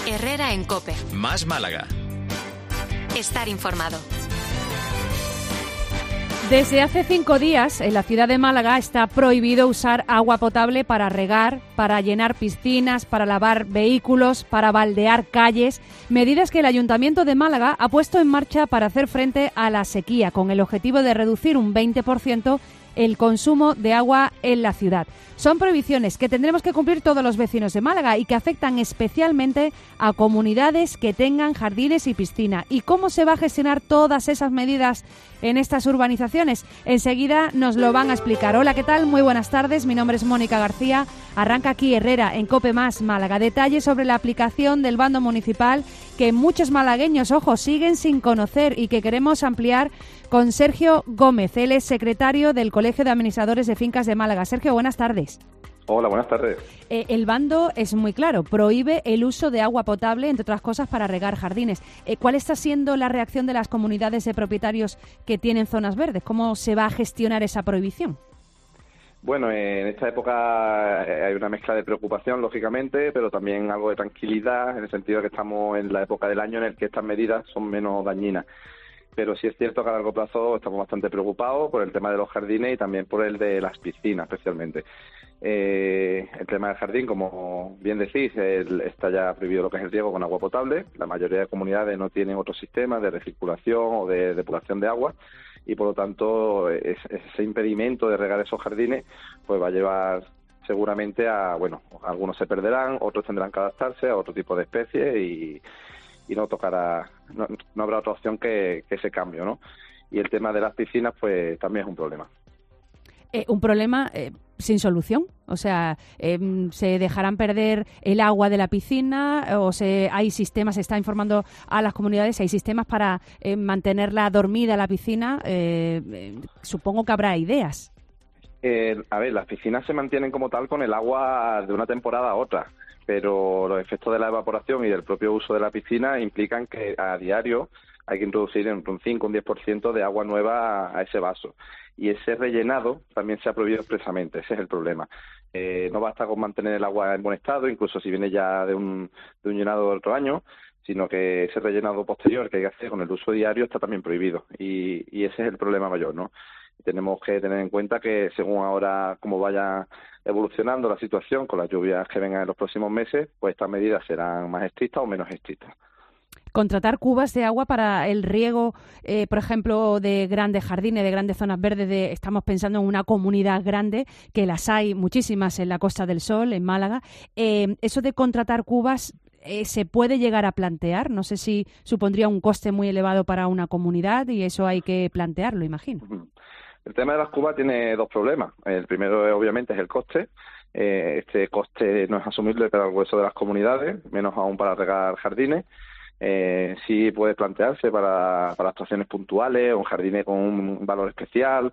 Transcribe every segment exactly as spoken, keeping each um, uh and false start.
Herrera en COPE. Más Málaga. Estar informado. Desde hace cinco días, en la ciudad de Málaga está prohibido usar agua potable para regar, para llenar piscinas, para lavar vehículos, para baldear calles. Medidas que el Ayuntamiento de Málaga ha puesto en marcha para hacer frente a la sequía, con el objetivo de reducir un veinte por ciento el consumo de agua en la ciudad. Son prohibiciones que tendremos que cumplir todos los vecinos de Málaga y que afectan especialmente a comunidades que tengan jardines y piscina. ¿Y cómo se va a gestionar todas esas medidas en estas urbanizaciones? Enseguida nos lo van a explicar. Hola, ¿qué tal? Muy buenas tardes. Mi nombre es Mónica García. Arranca aquí Herrera en COPE Más Málaga. Detalles sobre la aplicación del bando municipal que muchos malagueños, ojo, siguen sin conocer y que queremos ampliar con Sergio Gómez. Él es secretario del Colegio de Administradores de Fincas de Málaga. Sergio, buenas tardes. Hola, buenas tardes. Eh, el bando es muy claro, prohíbe el uso de agua potable, entre otras cosas, para regar jardines. Eh, ¿Cuál está siendo la reacción de las comunidades de propietarios que tienen zonas verdes? ¿Cómo se va a gestionar esa prohibición? Bueno, en esta época hay una mezcla de preocupación, lógicamente, pero también algo de tranquilidad, en el sentido de que estamos en la época del año en el que estas medidas son menos dañinas. Pero sí es cierto que a largo plazo estamos bastante preocupados por el tema de los jardines y también por el de las piscinas, especialmente. Eh, el tema del jardín, como bien decís, el, está ya prohibido lo que es el riego con agua potable. La mayoría de comunidades no tienen otros sistemas de recirculación o de depuración de agua y, por lo tanto, es, ese impedimento de regar esos jardines pues va a llevar seguramente a, bueno, algunos se perderán, otros tendrán que adaptarse a otro tipo de especies y, y no tocará, no, no habrá otra opción que, que ese cambio, ¿no? Y el tema de las piscinas pues también es un problema. Eh, un problema eh, sin solución, o sea, eh, se dejarán perder el agua de la piscina o se hay sistemas, se está informando a las comunidades, hay sistemas para eh, mantenerla dormida la piscina. Eh, eh, supongo que habrá ideas. Eh, a ver, las piscinas se mantienen como tal con el agua de una temporada a otra, pero los efectos de la evaporación y del propio uso de la piscina implican que a diario hay que introducir entre un cinco o un diez por ciento de agua nueva a ese vaso. Y ese rellenado también se ha prohibido expresamente, ese es el problema. Eh, no basta con mantener el agua en buen estado, incluso si viene ya de un, de un llenado de otro año, sino que ese rellenado posterior que hay que hacer con el uso diario está también prohibido. Y, y ese es el problema mayor, ¿no? Tenemos que tener en cuenta que según ahora como vaya evolucionando la situación con las lluvias que vengan en los próximos meses, pues estas medidas serán más estrictas o menos estrictas. Contratar cubas de agua para el riego, eh, por ejemplo, de grandes jardines, de grandes zonas verdes. De, estamos pensando en una comunidad grande, que las hay muchísimas en la Costa del Sol, en Málaga. Eh, eso de contratar cubas, eh, ¿se puede llegar a plantear? No sé si supondría un coste muy elevado para una comunidad y eso hay que plantearlo, imagino. El tema de las cubas tiene dos problemas. El primero, obviamente, es el coste. Eh, este coste no es asumible para el grueso de las comunidades, menos aún para regar jardines. Eh, sí puede plantearse para, para actuaciones puntuales o un jardín con un valor especial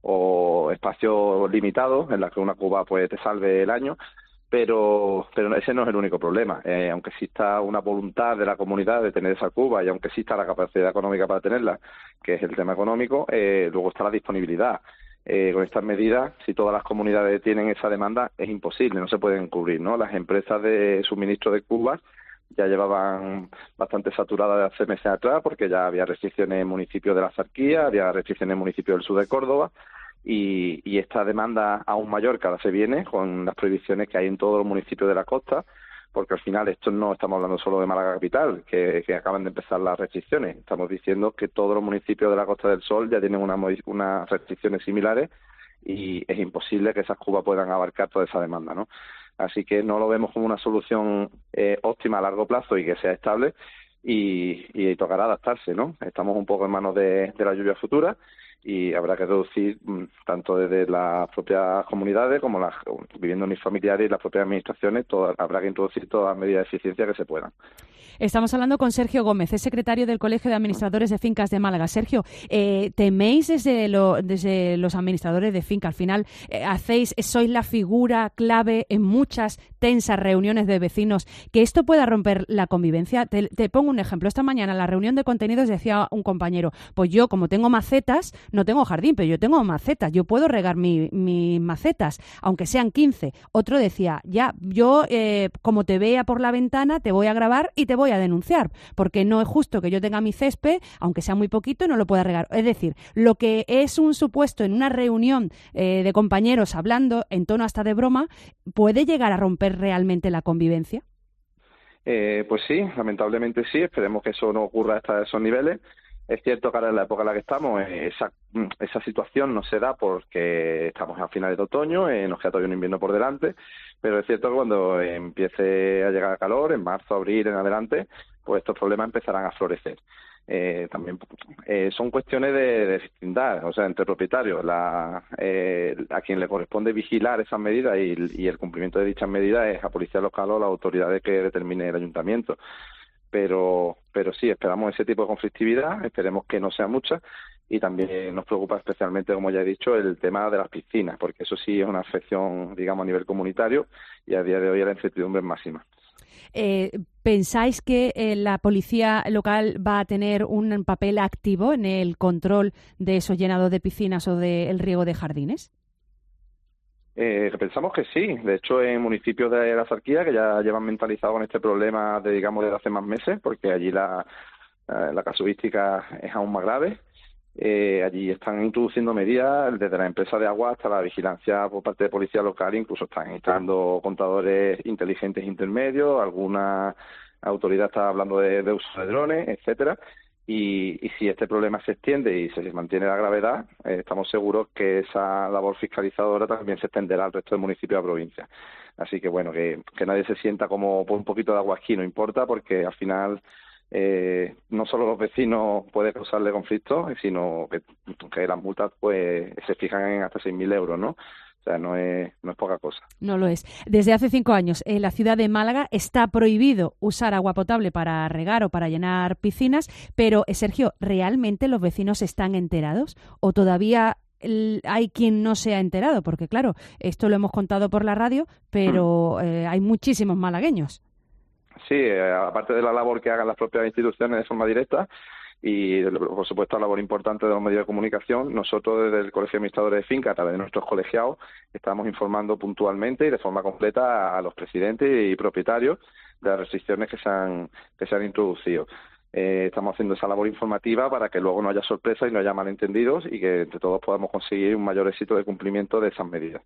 o espacios limitados en los que una cuba pues te salve el año, pero pero ese no es el único problema. Eh, aunque exista una voluntad de la comunidad de tener esa cuba y aunque exista la capacidad económica para tenerla, que es el tema económico, eh, luego está la disponibilidad. Eh, con estas medidas, si todas las comunidades tienen esa demanda, es imposible, no se pueden cubrir, ¿no? Las empresas de suministro de cubas ya llevaban bastante saturadas de hace meses atrás porque ya había restricciones en municipios de la Zarquía, había restricciones en municipios del sur de Córdoba y, y esta demanda aún mayor que ahora se viene con las prohibiciones que hay en todos los municipios de la costa, porque al final esto no estamos hablando solo de Málaga capital, que, que acaban de empezar las restricciones, estamos diciendo que todos los municipios de la Costa del Sol ya tienen una, unas restricciones similares y es imposible que esas cubas puedan abarcar toda esa demanda, ¿no? Así que no lo vemos como una solución eh, óptima a largo plazo y que sea estable y, y tocará adaptarse, ¿no? Estamos un poco en manos de, de la lluvia futura y habrá que reducir tanto desde las propias comunidades como las viviendas unifamiliares y las propias administraciones, todo, habrá que introducir todas las medidas de eficiencia que se puedan. Estamos hablando con Sergio Gómez, es secretario del Colegio de Administradores de Fincas de Málaga. Sergio, eh, ¿teméis desde, lo, desde los administradores de finca? Al final, eh, hacéis, sois la figura clave en muchas tensas reuniones de vecinos, que esto pueda romper la convivencia. Te, te pongo un ejemplo. Esta mañana en la reunión de contenidos decía un compañero, pues yo, como tengo macetas, no tengo jardín, pero yo tengo macetas, yo puedo regar mis mi macetas, aunque sean quince. Otro decía, ya, yo eh, como te vea por la ventana, te voy a grabar y te voy a denunciar, porque no es justo que yo tenga mi césped, aunque sea muy poquito, y no lo pueda regar. Es decir, lo que es un supuesto en una reunión eh, de compañeros hablando en tono hasta de broma, ¿puede llegar a romper realmente la convivencia? Eh, pues sí, lamentablemente sí, esperemos que eso no ocurra hasta esos niveles. Es cierto que ahora en la época en la que estamos, esa, esa situación no se da porque estamos a finales de otoño, eh, nos queda todavía un invierno por delante, pero es cierto que cuando empiece a llegar el calor, en marzo, abril, en adelante, pues estos problemas empezarán a florecer. Eh, también eh, son cuestiones de, de vecindad, o sea, entre propietarios, la, eh, a quien le corresponde vigilar esas medidas y, y el cumplimiento de dichas medidas es a policía local o las autoridades que determine el ayuntamiento. Pero, pero sí, esperamos ese tipo de conflictividad, esperemos que no sea mucha, y también nos preocupa especialmente, como ya he dicho, el tema de las piscinas, porque eso sí es una afección, digamos, a nivel comunitario, y a día de hoy la incertidumbre es máxima. Eh, ¿Pensáis que eh, la policía local va a tener un papel activo en el control de esos llenados de piscinas o del riego de jardines? Eh, pensamos que sí. De hecho, en municipios de la Axarquía que ya llevan mentalizado con este problema, de, digamos, desde hace más meses, porque allí la, la casuística es aún más grave. Eh, allí están introduciendo medidas desde la empresa de agua hasta la vigilancia por parte de policía local, incluso están instalando contadores inteligentes intermedios, alguna autoridad está hablando de, de uso de drones, etcétera. Y, y si este problema se extiende y se mantiene la gravedad, eh, estamos seguros que esa labor fiscalizadora también se extenderá al resto de municipios de la provincia. Así que bueno, que, que nadie se sienta como por un poquito de agua aquí, no importa, porque al final Eh, no solo los vecinos puede causarle conflictos, sino que, que las multas pues se fijan en hasta seis mil euros, ¿no? O sea, no es, no es poca cosa. No lo es. Desde hace cinco años en la ciudad de Málaga está prohibido usar agua potable para regar o para llenar piscinas, pero eh, Sergio, ¿realmente los vecinos están enterados o todavía hay quien no se ha enterado? Porque claro, esto lo hemos contado por la radio, pero eh, hay muchísimos malagueños. Sí, eh, aparte de la labor que hagan las propias instituciones de forma directa y, por supuesto, la labor importante de los medios de comunicación, nosotros desde el Colegio de Administradores de Finca, a través de nuestros colegiados, estamos informando puntualmente y de forma completa a los presidentes y propietarios de las restricciones que se han, que se han introducido. Eh, estamos haciendo esa labor informativa para que luego no haya sorpresas y no haya malentendidos y que entre todos podamos conseguir un mayor éxito de cumplimiento de esas medidas.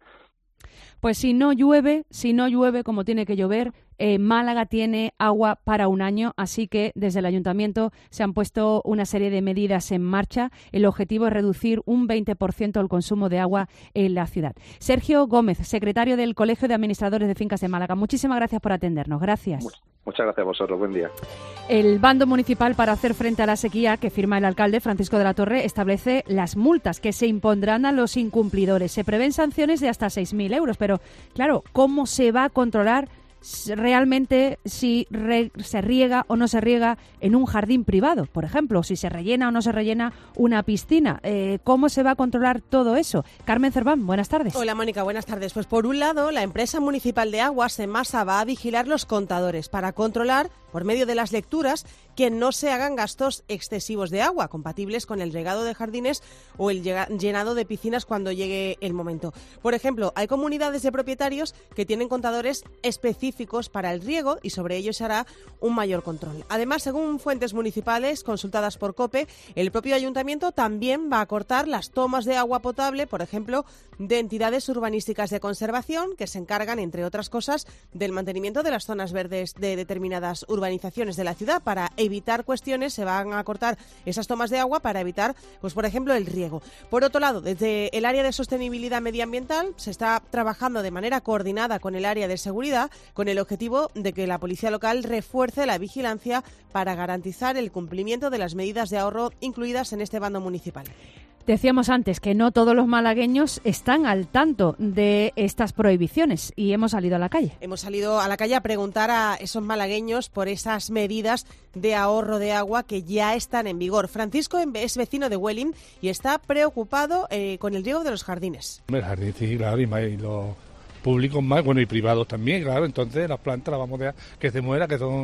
Pues si no llueve, si no llueve como tiene que llover, eh, Málaga tiene agua para un año, así que desde el Ayuntamiento se han puesto una serie de medidas en marcha. El objetivo es reducir un veinte por ciento el consumo de agua en la ciudad. Sergio Gómez, secretario del Colegio de Administradores de Fincas de Málaga, muchísimas gracias por atendernos. Gracias. Muchas gracias a vosotros. Buen día. El bando municipal para hacer frente a la sequía que firma el alcalde Francisco de la Torre establece las multas que se impondrán a los incumplidores. Se prevén sanciones de hasta seis mil euros, pero claro, ¿cómo se va a controlar realmente si re, se riega o no se riega en un jardín privado, por ejemplo, si se rellena o no se rellena una piscina? Eh, ¿Cómo se va a controlar todo eso? Carmen Cerván, buenas tardes. Hola, Mónica, buenas tardes. Pues por un lado, la empresa municipal de aguas, Emasa, va a vigilar los contadores para controlar, por medio de las lecturas, que no se hagan gastos excesivos de agua, compatibles con el regado de jardines o el llenado de piscinas cuando llegue el momento. Por ejemplo, hay comunidades de propietarios que tienen contadores específicos para el riego y sobre ello se hará un mayor control. Además, según fuentes municipales consultadas por COPE, el propio ayuntamiento también va a cortar las tomas de agua potable, por ejemplo, de entidades urbanísticas de conservación que se encargan, entre otras cosas, del mantenimiento de las zonas verdes de determinadas urbanizaciones de la ciudad. Para evitar cuestiones se van a cortar esas tomas de agua para evitar, pues por ejemplo, el riego. Por otro lado, desde el área de sostenibilidad medioambiental se está trabajando de manera coordinada con el área de seguridad con el objetivo de que la policía local refuerce la vigilancia para garantizar el cumplimiento de las medidas de ahorro incluidas en este bando municipal. Decíamos antes que no todos los malagueños están al tanto de estas prohibiciones y hemos salido a la calle. Hemos salido a la calle a preguntar a esos malagueños por esas medidas de ahorro de agua que ya están en vigor. Francisco es vecino de Huelin y está preocupado eh, con el riego de los jardines. El jardín, sí, claro, y, más, y los públicos más, bueno, y privados también, claro. Entonces las plantas las vamos a dejar que se muera, que son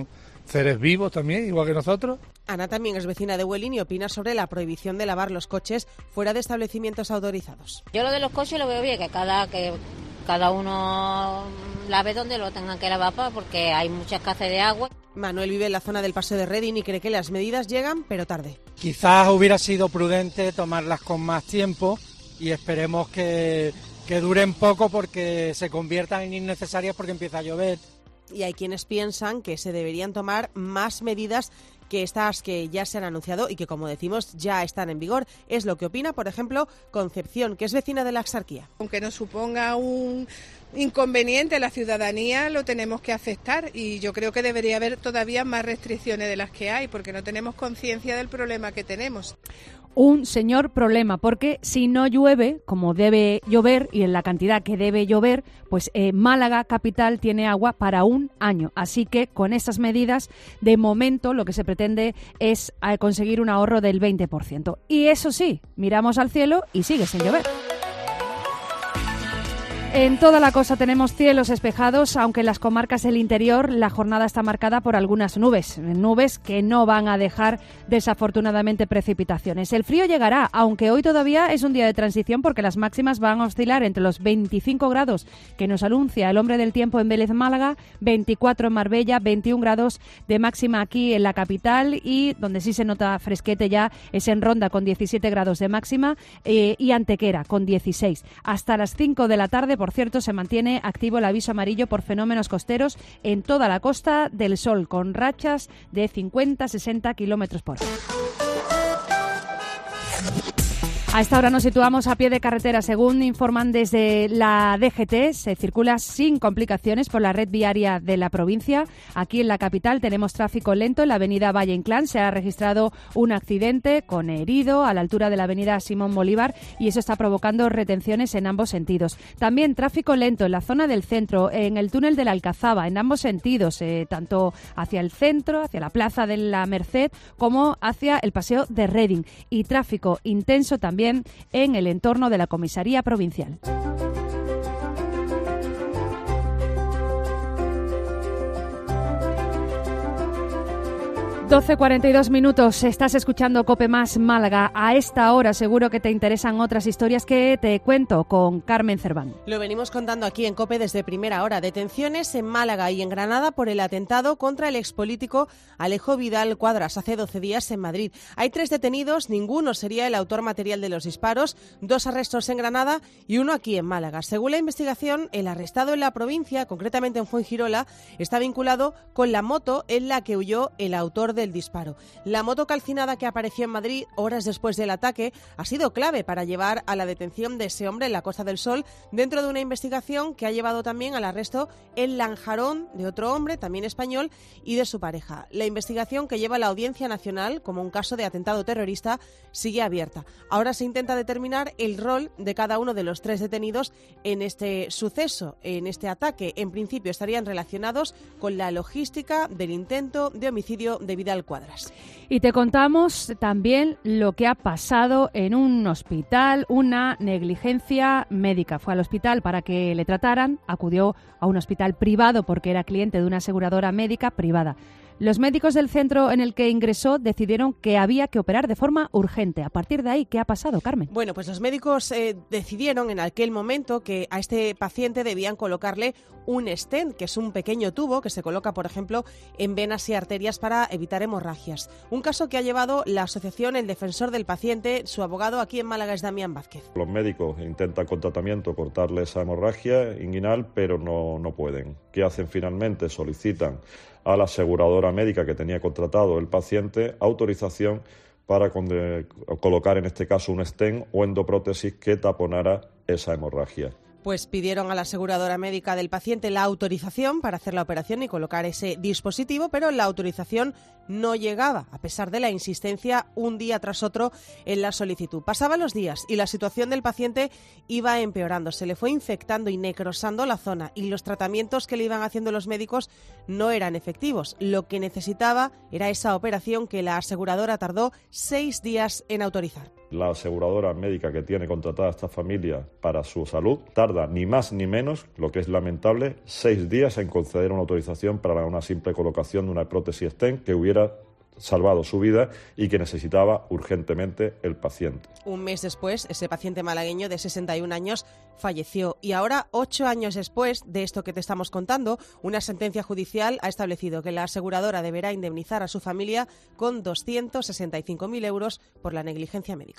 seres vivos también, igual que nosotros. Ana también es vecina de Huelín y opina sobre la prohibición de lavar los coches fuera de establecimientos autorizados. Yo lo de los coches lo veo bien, que cada que cada uno lave donde lo tengan que lavar, porque hay mucha escasez de agua. Manuel vive en la zona del Paseo de Reding y cree que las medidas llegan, pero tarde. Quizás hubiera sido prudente tomarlas con más tiempo y esperemos que, que duren poco porque se conviertan en innecesarias porque empieza a llover. Y hay quienes piensan que se deberían tomar más medidas que estas que ya se han anunciado y que, como decimos, ya están en vigor. Es lo que opina, por ejemplo, Concepción, que es vecina de la Axarquía. Aunque nos suponga un inconveniente, la ciudadanía lo tenemos que aceptar y yo creo que debería haber todavía más restricciones de las que hay porque no tenemos conciencia del problema que tenemos. Un señor problema, porque si no llueve, como debe llover y en la cantidad que debe llover, pues eh, Málaga capital tiene agua para un año. Así que con estas medidas, de momento lo que se pretende es eh, conseguir un ahorro del veinte por ciento. Y eso sí, miramos al cielo y sigue sin llover. En toda la costa tenemos cielos despejados, aunque en las comarcas del interior la jornada está marcada por algunas nubes, nubes que no van a dejar desafortunadamente precipitaciones. El frío llegará, aunque hoy todavía es un día de transición porque las máximas van a oscilar entre los veinticinco grados que nos anuncia el hombre del tiempo en Vélez Málaga, veinticuatro en Marbella, veintiún grados de máxima aquí en la capital y donde sí se nota fresquete ya es en Ronda con diecisiete grados de máxima eh, y Antequera con dieciséis. Hasta las cinco de la tarde, por cierto, se mantiene activo el aviso amarillo por fenómenos costeros en toda la Costa del Sol, con rachas de cincuenta a sesenta kilómetros por hora. A esta hora nos situamos a pie de carretera. Según informan desde la D G T, se circula sin complicaciones por la red viaria de la provincia. Aquí en la capital tenemos tráfico lento. En la avenida Valle Inclán se ha registrado un accidente con herido a la altura de la avenida Simón Bolívar y eso está provocando retenciones en ambos sentidos. También tráfico lento en la zona del centro, en el túnel de la Alcazaba, en ambos sentidos, eh, tanto hacia el centro, hacia la Plaza de la Merced, como hacia el Paseo de Reding. Y tráfico intenso también en el entorno de la comisaría provincial. doce cuarenta y dos minutos, estás escuchando COPE Más Málaga. A esta hora seguro que te interesan otras historias que te cuento con Carmen Cerván. Lo venimos contando aquí en COPE desde primera hora. Detenciones en Málaga y en Granada por el atentado contra el expolítico Alejo Vidal Cuadras hace doce días en Madrid. Hay tres detenidos, ninguno sería el autor material de los disparos, dos arrestos en Granada y uno aquí en Málaga. Según la investigación, el arrestado en la provincia, concretamente en Fuengirola, está vinculado con la moto en la que huyó el autor del disparo. La moto calcinada que apareció en Madrid horas después del ataque ha sido clave para llevar a la detención de ese hombre en la Costa del Sol dentro de una investigación que ha llevado también al arresto en Lanjarón de otro hombre, también español, y de su pareja. La investigación que lleva a la Audiencia Nacional como un caso de atentado terrorista sigue abierta. Ahora se intenta determinar el rol de cada uno de los tres detenidos en este suceso, en este ataque. En principio estarían relacionados con la logística del intento de homicidio de Vidal Cuadras. Y te contamos también lo que ha pasado en un hospital, una negligencia médica. Fue al hospital para que le trataran, acudió a un hospital privado porque era cliente de una aseguradora médica privada. Los médicos del centro en el que ingresó decidieron que había que operar de forma urgente. A partir de ahí, ¿qué ha pasado, Carmen? Bueno, pues los médicos eh, decidieron en aquel momento que a este paciente debían colocarle un stent, que es un pequeño tubo que se coloca, por ejemplo, en venas y arterias para evitar hemorragias. Un caso que ha llevado la asociación El Defensor del Paciente. Su abogado aquí en Málaga es Damián Vázquez. Los médicos intentan con tratamiento cortarle esa hemorragia inguinal, pero no, no pueden. ¿Qué hacen finalmente? Solicitan a la aseguradora médica que tenía contratado el paciente autorización para colocar en este caso un stent o endoprótesis que taponara esa hemorragia. Pues pidieron a la aseguradora médica del paciente la autorización para hacer la operación y colocar ese dispositivo, pero la autorización no llegaba, a pesar de la insistencia un día tras otro en la solicitud. Pasaban los días y la situación del paciente iba empeorando, se le fue infectando y necrosando la zona y los tratamientos que le iban haciendo los médicos no eran efectivos. Lo que necesitaba era esa operación que la aseguradora tardó seis días en autorizar. la aseguradora médica que tiene contratada a esta familia para su salud tarda ni más ni menos, lo que es lamentable, seis días en conceder una autorización para una simple colocación de una prótesis stent que hubiera salvado su vida y que necesitaba urgentemente el paciente. Un mes después, ese paciente malagueño de sesenta y un años falleció y ahora, ocho años después de esto que te estamos contando, una sentencia judicial ha establecido que la aseguradora deberá indemnizar a su familia con doscientos sesenta y cinco mil euros por la negligencia médica.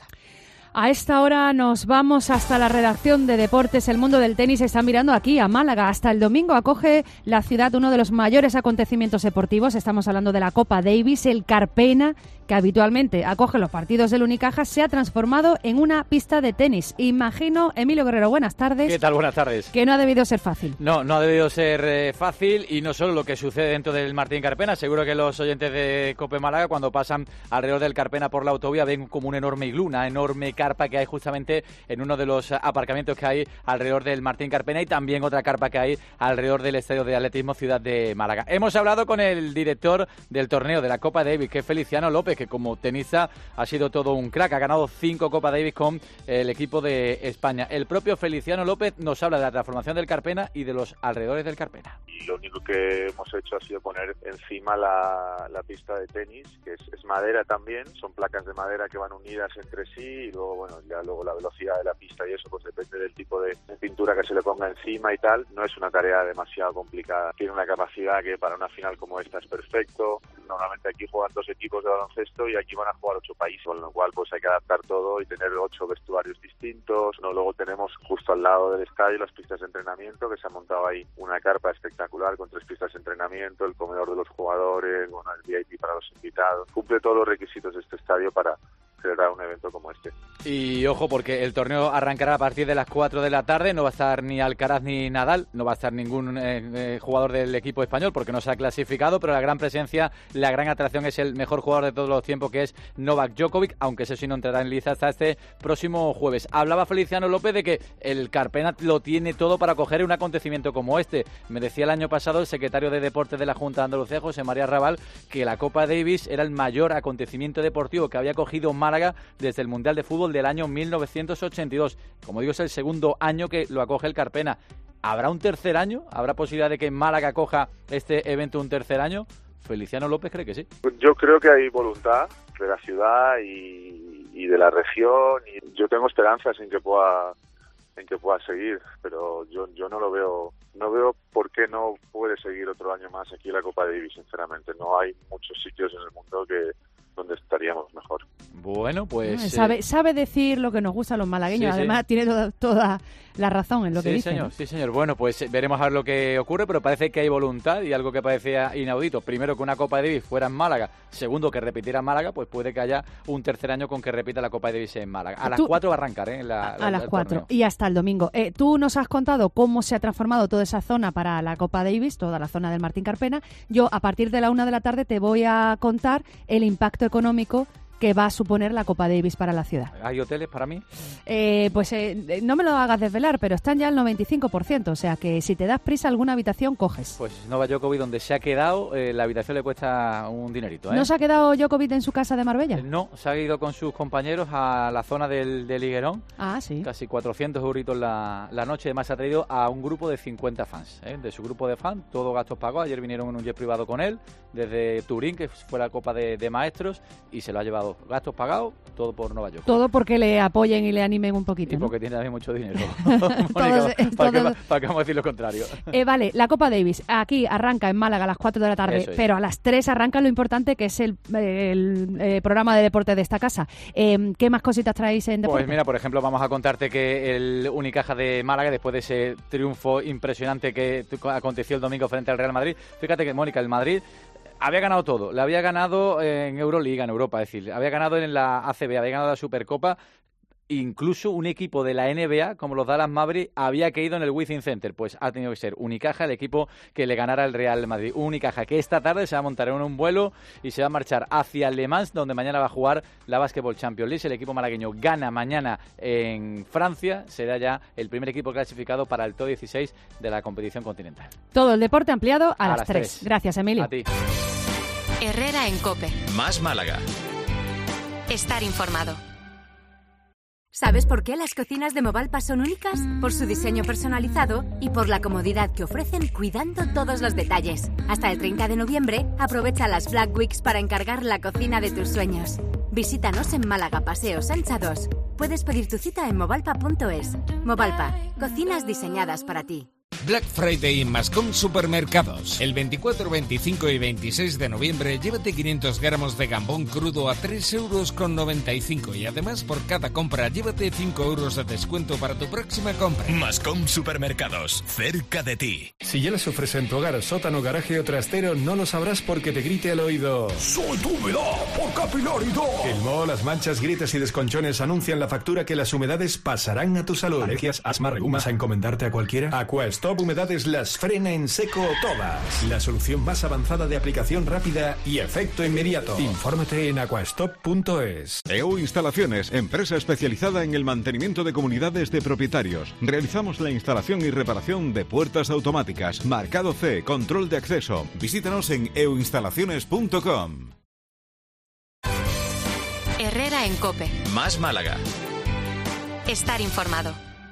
A esta hora nos vamos hasta la redacción de Deportes. El mundo del tenis está mirando aquí, a Málaga. Hasta el domingo acoge la ciudad uno de los mayores acontecimientos deportivos. Estamos hablando de la Copa Davis. El Carpena, que habitualmente acoge los partidos del Unicaja, se ha transformado en una pista de tenis. Imagino, Emilio Guerrero, buenas tardes. ¿Qué tal? Buenas tardes. Que no ha debido ser fácil. No, no ha debido ser eh, fácil, y no solo lo que sucede dentro del Martín Carpena. Seguro que los oyentes de Cope Málaga, cuando pasan alrededor del Carpena por la autovía, ven como un enorme iglú, una enorme carpa que hay justamente en uno de los aparcamientos que hay alrededor del Martín Carpena, y también otra carpa que hay alrededor del Estadio de Atletismo Ciudad de Málaga. Hemos hablado con el director del torneo de la Copa Davis, que es Feliciano López, que como tenista ha sido todo un crack, ha ganado cinco Copa Davis con el equipo de España. El propio Feliciano López nos habla de la transformación del Carpena y de los alrededores del Carpena. Y lo único que hemos hecho ha sido poner encima la, la pista de tenis, que es, es madera también, son placas de madera que van unidas entre sí, y luego, bueno, ya luego la velocidad de la pista y eso pues depende del tipo de, de pintura que se le ponga encima y tal. No es una tarea demasiado complicada, tiene una capacidad que para una final como esta es perfecto. Normalmente aquí juegan dos equipos de baloncesto y aquí van a jugar ocho países, con lo cual pues hay que adaptar todo y tener ocho vestuarios distintos. No, luego tenemos justo al lado del estadio las pistas de entrenamiento, que se ha montado ahí una carpa espectacular con tres pistas de entrenamiento, el comedor de los jugadores, bueno, el V I P para los invitados. Cumple todos los requisitos de este estadio para celebrar un evento como este. Y ojo, porque el torneo arrancará a partir de las cuatro de la tarde, no va a estar ni Alcaraz ni Nadal, no va a estar ningún eh, eh, jugador del equipo español porque no se ha clasificado, pero la gran presencia, la gran atracción es el mejor jugador de todos los tiempos, que es Novak Djokovic, aunque ese sí no entrará en liza hasta este próximo jueves. Hablaba Feliciano López de que el Carpena lo tiene todo para acoger un acontecimiento como este. Me decía el año pasado el secretario de Deportes de la Junta de Andalucía, José María Raval, que la Copa Davis era el mayor acontecimiento deportivo que había cogido Málaga desde el Mundial de Fútbol del año mil novecientos ochenta y dos. Como digo, es el segundo año que lo acoge el Carpena. ¿Habrá un tercer año? ¿Habrá posibilidad de que Málaga coja este evento un tercer año? Feliciano López cree que sí. Yo creo que hay voluntad de la ciudad y, y de la región, y yo tengo esperanzas en que pueda en que pueda seguir, pero yo yo no lo veo no veo por qué no puede seguir otro año más aquí la Copa Davis, sinceramente. No hay muchos sitios en el mundo que donde estaríamos mejor. Bueno, pues... Sabe, sabe decir lo que nos gusta a los malagueños, sí, además sí. Tiene toda, toda la razón en lo sí, que dice. Señor, sí, señor. Bueno, pues veremos a ver lo que ocurre, pero parece que hay voluntad y algo que parecía inaudito. Primero, que una Copa Davis fuera en Málaga. Segundo, que repitiera en Málaga, pues puede que haya un tercer año con que repita la Copa Davis en Málaga. A las Tú, cuatro va a arrancar, ¿eh? La, a la, las cuatro y hasta el domingo. Eh, tú nos has contado cómo se ha transformado toda esa zona para la Copa Davis, toda la zona del Martín Carpena. Yo, a partir de la una de la tarde, te voy a contar el impacto económico que va a suponer la Copa Davis para la ciudad. ¿Hay hoteles para mí? Eh, pues eh, no me lo hagas desvelar, pero están ya al noventa y cinco por ciento, o sea que si te das prisa alguna habitación, coges. Pues Novak Djokovic, donde se ha quedado, eh, la habitación le cuesta un dinerito, ¿eh? ¿No se ha quedado Djokovic en su casa de Marbella? Eh, no, se ha ido con sus compañeros a la zona del, del Higuerón. Ah, sí. Casi cuatrocientos euritos la, la noche. Además, ha traído a un grupo de cincuenta fans, ¿eh? De su grupo de fans, todos gastos pagos. Ayer vinieron en un jet privado con él, desde Turín, que fue la Copa de, de Maestros, y se lo ha llevado gastos pagados, todo por Nueva York. Todo porque le apoyen y le animen un poquito, y ¿no? porque tiene también mucho dinero. Todos, ¿Para, todos... qué, ¿Para qué vamos a decir lo contrario? Eh, vale, la Copa Davis aquí arranca en Málaga a las cuatro de la tarde, es. Pero a las tres arranca lo importante, que es el, el, el programa de deporte de esta casa. Eh, ¿Qué más cositas traéis en deporte? Pues mira, por ejemplo, vamos a contarte que el Unicaja de Málaga, después de ese triunfo impresionante que aconteció el domingo frente al Real Madrid, fíjate que, Mónica, el Madrid había ganado todo, le había ganado en Euroliga, en Europa, es decir, había ganado en la A C B, había ganado la Supercopa. Incluso un equipo de la N B A, como los Dallas Mavericks, había caído en el Withing Center. Pues ha tenido que ser Unicaja el equipo que le ganara al Real Madrid. Unicaja que esta tarde se va a montar en un vuelo y se va a marchar hacia Le Mans, donde mañana va a jugar la Basketball Champions League. El equipo malagueño gana mañana en Francia. Será ya el primer equipo clasificado para el top dieciséis de la competición continental. Todo el deporte ampliado a, a las, las tres. tres. Gracias, Emilio. A ti. Herrera en COPE. Más Málaga. Estar informado. ¿Sabes por qué las cocinas de Movalpa son únicas? Por su diseño personalizado y por la comodidad que ofrecen cuidando todos los detalles. Hasta el treinta de noviembre, aprovecha las Black Weeks para encargar la cocina de tus sueños. Visítanos en Málaga Paseo Sancha dos. Puedes pedir tu cita en movalpa punto es. Movalpa, cocinas diseñadas para ti. Black Friday en Mascom Supermercados. El veinticuatro, veinticinco y veintiséis de noviembre llévate quinientos gramos de gambón crudo a tres euros con noventa y cinco y además por cada compra llévate cinco euros de descuento para tu próxima compra. Mascom Supermercados, cerca de ti. Si ya les ofrecen tu hogar, sótano, garaje o trastero, no lo sabrás porque te grite al oído: ¡Soy tu humedad por capilaridad! El moho, las manchas, grietas y desconchones anuncian la factura que las humedades pasarán a tu salud. ¿Alergias, asma, reumas? ¿A encomendarte a cualquiera? Aquastop Humedades las frena en seco todas. La solución más avanzada de aplicación rápida y efecto inmediato. Infórmate en aquastop punto es. E U Instalaciones, empresa especializada en el mantenimiento de comunidades de propietarios. Realizamos la instalación y reparación de puertas automáticas, marcado C, control de acceso. Visítanos en e u instalaciones punto com. Herrera en COPE. Más Málaga. Estar informado.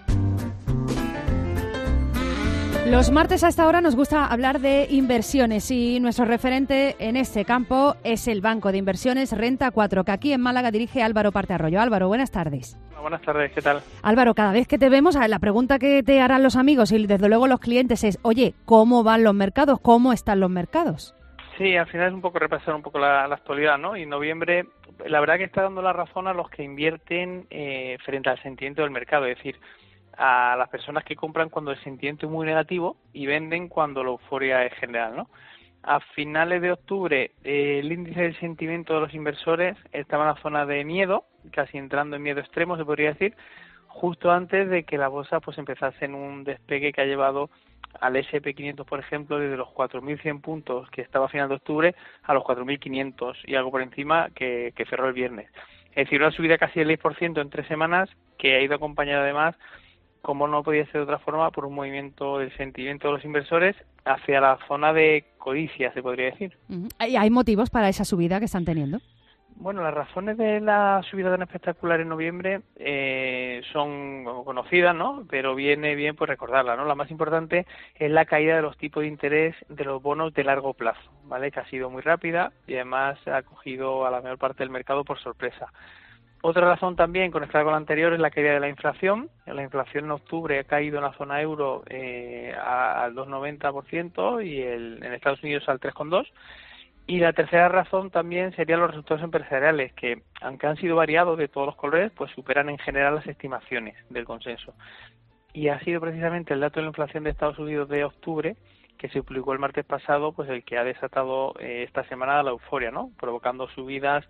Los martes a esta hora nos gusta hablar de inversiones y nuestro referente en este campo es el Banco de Inversiones Renta cuatro, que aquí en Málaga dirige Álvaro Partearroyo. Álvaro, buenas tardes. Buenas tardes, ¿qué tal? Álvaro, cada vez que te vemos, la pregunta que te harán los amigos y desde luego los clientes es: oye, ¿cómo van los mercados? ¿Cómo están los mercados? Sí, al final es un poco repasar un poco la, la actualidad, ¿no? Y noviembre, la verdad que está dando la razón a los que invierten eh, frente al sentimiento del mercado, es decir, a las personas que compran cuando el sentimiento es muy negativo y venden cuando la euforia es general, ¿no? A finales de octubre, eh, el índice del sentimiento de los inversores estaba en la zona de miedo, casi entrando en miedo extremo, se podría decir, justo antes de que la bolsa pues empezase en un despegue que ha llevado al ese and pe quinientos, por ejemplo, desde los cuatro mil cien puntos que estaba a final de octubre a los cuatro mil quinientos y algo por encima que, que cerró el viernes. Es decir, una subida casi del diez por ciento en tres semanas que ha ido acompañada además, como no podía ser de otra forma, por un movimiento del sentimiento de los inversores hacia la zona de codicia, se podría decir. Uh-huh. ¿Hay motivos para esa subida que están teniendo? Bueno, las razones de la subida tan espectacular en noviembre eh, son conocidas, ¿no? Pero viene bien pues recordarla, ¿no? La más importante es la caída de los tipos de interés de los bonos de largo plazo, ¿vale? Que ha sido muy rápida y además ha cogido a la mayor parte del mercado por sorpresa. Otra razón también conectada con la anterior es la caída de la inflación. La inflación en octubre ha caído en la zona euro eh, al dos coma noventa por ciento y el, en Estados Unidos al tres coma dos por ciento. Y la tercera razón también serían los resultados empresariales, que aunque han sido variados de todos los colores, pues superan en general las estimaciones del consenso. Y ha sido precisamente el dato de la inflación de Estados Unidos de octubre, que se publicó el martes pasado, pues el que ha desatado eh, esta semana la euforia, ¿no? Provocando subidas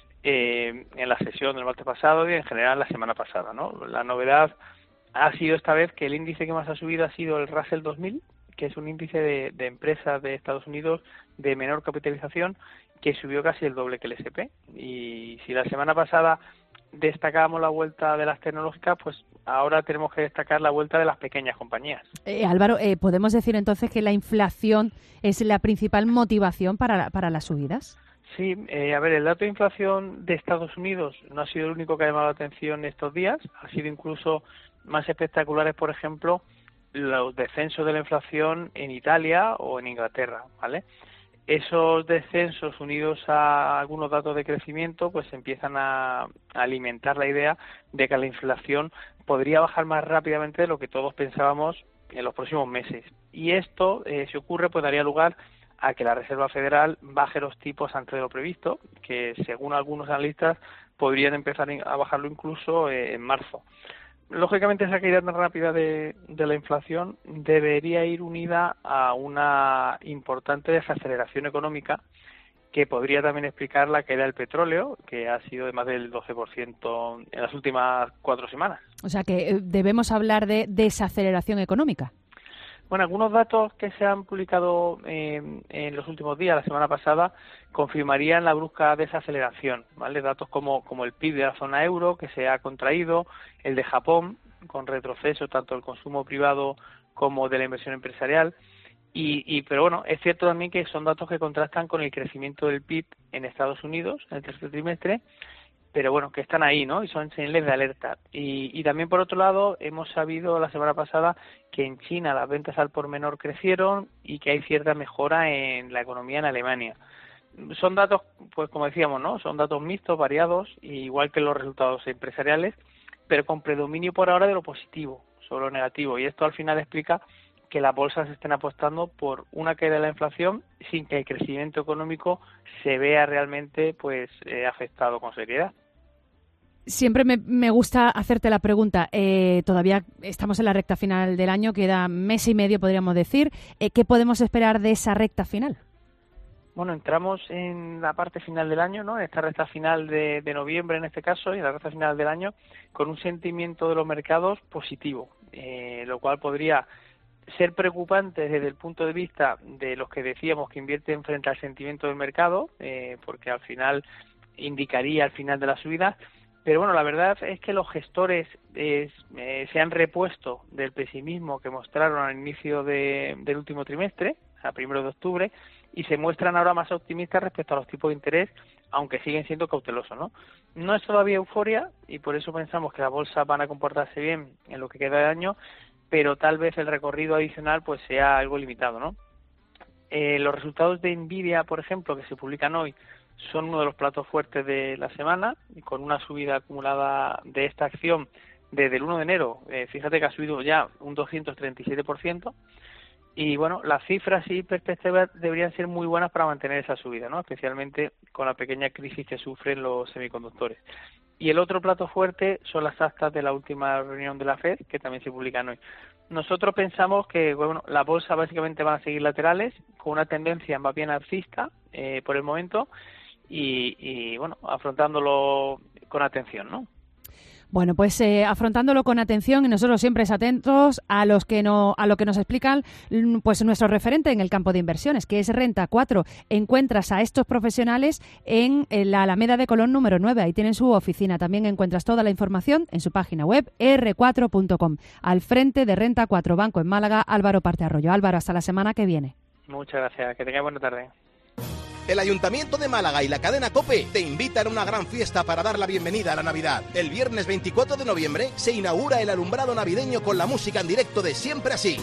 eh, en la sesión del martes pasado y en general la semana pasada, ¿no? La novedad ha sido esta vez que el índice que más ha subido ha sido el Russell dos mil, que es un índice de, de empresas de Estados Unidos de menor capitalización, que subió casi el doble que el ese and pe. Y si la semana pasada destacábamos la vuelta de las tecnológicas, pues ahora tenemos que destacar la vuelta de las pequeñas compañías. Eh, Álvaro, eh, ¿podemos decir entonces que la inflación es la principal motivación para, para las subidas? Sí, eh, a ver, el dato de inflación de Estados Unidos no ha sido el único que ha llamado la atención estos días, ha sido incluso más espectaculares, por ejemplo, los descensos de la inflación en Italia o en Inglaterra, ¿vale? Esos descensos unidos a algunos datos de crecimiento pues empiezan a alimentar la idea de que la inflación podría bajar más rápidamente de lo que todos pensábamos en los próximos meses. Y esto, eh, si ocurre, pues daría lugar a que la Reserva Federal baje los tipos antes de lo previsto, que según algunos analistas podrían empezar a bajarlo incluso eh, en marzo. Lógicamente, esa caída tan rápida de, de la inflación debería ir unida a una importante desaceleración económica que podría también explicar la caída del petróleo, que ha sido de más del doce por ciento en las últimas cuatro semanas. O sea que eh, debemos hablar de desaceleración económica. Bueno, algunos datos que se han publicado eh, en los últimos días, la semana pasada, confirmarían la brusca desaceleración, ¿vale? Datos como, como el P I B de la zona euro, que se ha contraído, el de Japón, con retroceso tanto del consumo privado como de la inversión empresarial. Y, y pero bueno, es cierto también que son datos que contrastan con el crecimiento del P I B en Estados Unidos en el tercer trimestre pero bueno, que están ahí, ¿no? Y son señales de alerta. Y, y también, por otro lado, hemos sabido la semana pasada que en China las ventas al por menor crecieron y que hay cierta mejora en la economía en Alemania. Son datos, pues como decíamos, ¿no? Son datos mixtos, variados, igual que los resultados empresariales, pero con predominio por ahora de lo positivo sobre lo negativo. Y esto al final explica que las bolsas estén apostando por una caída de la inflación sin que el crecimiento económico se vea realmente pues eh, afectado con seriedad. Siempre me, me gusta hacerte la pregunta, eh, todavía estamos en la recta final del año, queda mes y medio podríamos decir, eh, ¿qué podemos esperar de esa recta final? Bueno, entramos en la parte final del año, ¿no? En esta recta final de, de noviembre en este caso, y en la recta final del año, con un sentimiento de los mercados positivo, eh, lo cual podría ser preocupante desde el punto de vista de los que decíamos que invierten frente al sentimiento del mercado, eh, porque al final indicaría el final de la subida. Pero bueno, la verdad es que los gestores eh, eh, se han repuesto del pesimismo que mostraron al inicio de, del último trimestre, a primero de octubre, y se muestran ahora más optimistas respecto a los tipos de interés, aunque siguen siendo cautelosos, ¿no? No es todavía euforia y por eso pensamos que las bolsas van a comportarse bien en lo que queda de año, pero tal vez el recorrido adicional pues sea algo limitado, ¿no? Eh, los resultados de Nvidia, por ejemplo, que se publican hoy, son uno de los platos fuertes de la semana, con una subida acumulada de esta acción desde el uno de enero. Eh, fíjate que ha subido ya un doscientos treinta y siete por ciento. Y bueno, las cifras y perspectivas deberían ser muy buenas para mantener esa subida, ¿no? Especialmente con la pequeña crisis que sufren los semiconductores. Y el otro plato fuerte son las actas de la última reunión de la Fed, que también se publican hoy. Nosotros pensamos que bueno, las bolsas básicamente van a seguir laterales, con una tendencia más bien alcista eh, por el momento, y, y bueno, afrontándolo con atención, ¿no? Bueno, pues eh, afrontándolo con atención y nosotros siempre atentos a los que no a lo que nos explican pues nuestro referente en el campo de inversiones, que es Renta cuatro. Encuentras a estos profesionales en, en la Alameda de Colón número nueve. Ahí tienen su oficina. También encuentras toda la información en su página web erre cuatro punto com. Al frente de Renta cuatro Banco en Málaga, Álvaro Parte Arroyo. Álvaro, hasta la semana que viene. Muchas gracias. Que tengáis buena tarde. El Ayuntamiento de Málaga y la cadena COPE te invitan a una gran fiesta para dar la bienvenida a la Navidad. El viernes veinticuatro de noviembre se inaugura el alumbrado navideño con la música en directo de Siempre Así.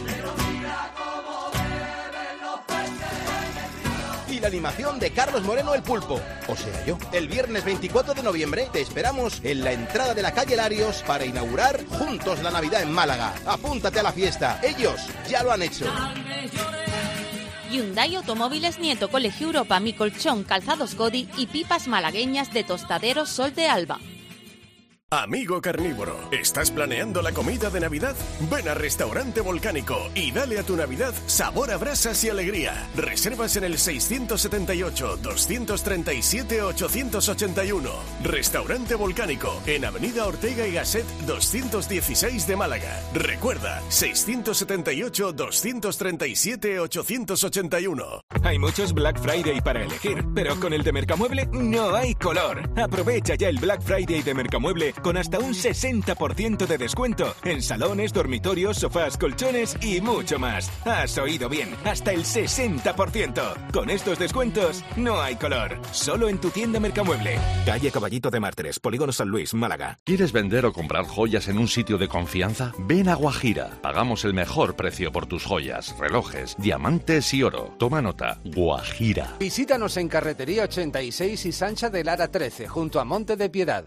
Y la animación de Carlos Moreno el Pulpo, o sea yo. El viernes veinticuatro de noviembre te esperamos en la entrada de la calle Larios para inaugurar juntos la Navidad en Málaga. Apúntate a la fiesta, ellos ya lo han hecho. Hyundai Automóviles Nieto, Colegio Europa, Mi Colchón, Calzados Godi y pipas malagueñas de Tostaderos Sol de Alba. Amigo carnívoro, ¿estás planeando la comida de Navidad? Ven a Restaurante Volcánico y dale a tu Navidad sabor a brasas y alegría. Reservas en el seiscientos setenta y ocho, doscientos treinta y siete, ochocientos ochenta y uno. Restaurante Volcánico, en Avenida Ortega y Gasset doscientos dieciséis de Málaga. Recuerda, seiscientos setenta y ocho, doscientos treinta y siete, ochocientos ochenta y uno. Hay muchos Black Friday para elegir, pero con el de Mercamueble no hay color. Aprovecha ya el Black Friday de Mercamueble con hasta un sesenta por ciento de descuento en salones, dormitorios, sofás, colchones y mucho más. Has oído bien, hasta el sesenta por ciento. Con estos descuentos no hay color. Solo en tu tienda Mercamueble. Calle Caballito de Mártires, Polígono San Luis, Málaga. ¿Quieres vender o comprar joyas en un sitio de confianza? Ven a Guajira. Pagamos el mejor precio por tus joyas, relojes, diamantes y oro. Toma nota. Guajira. Visítanos en Carretería ochenta y seis y Sancha de Lara trece, junto a Monte de Piedad.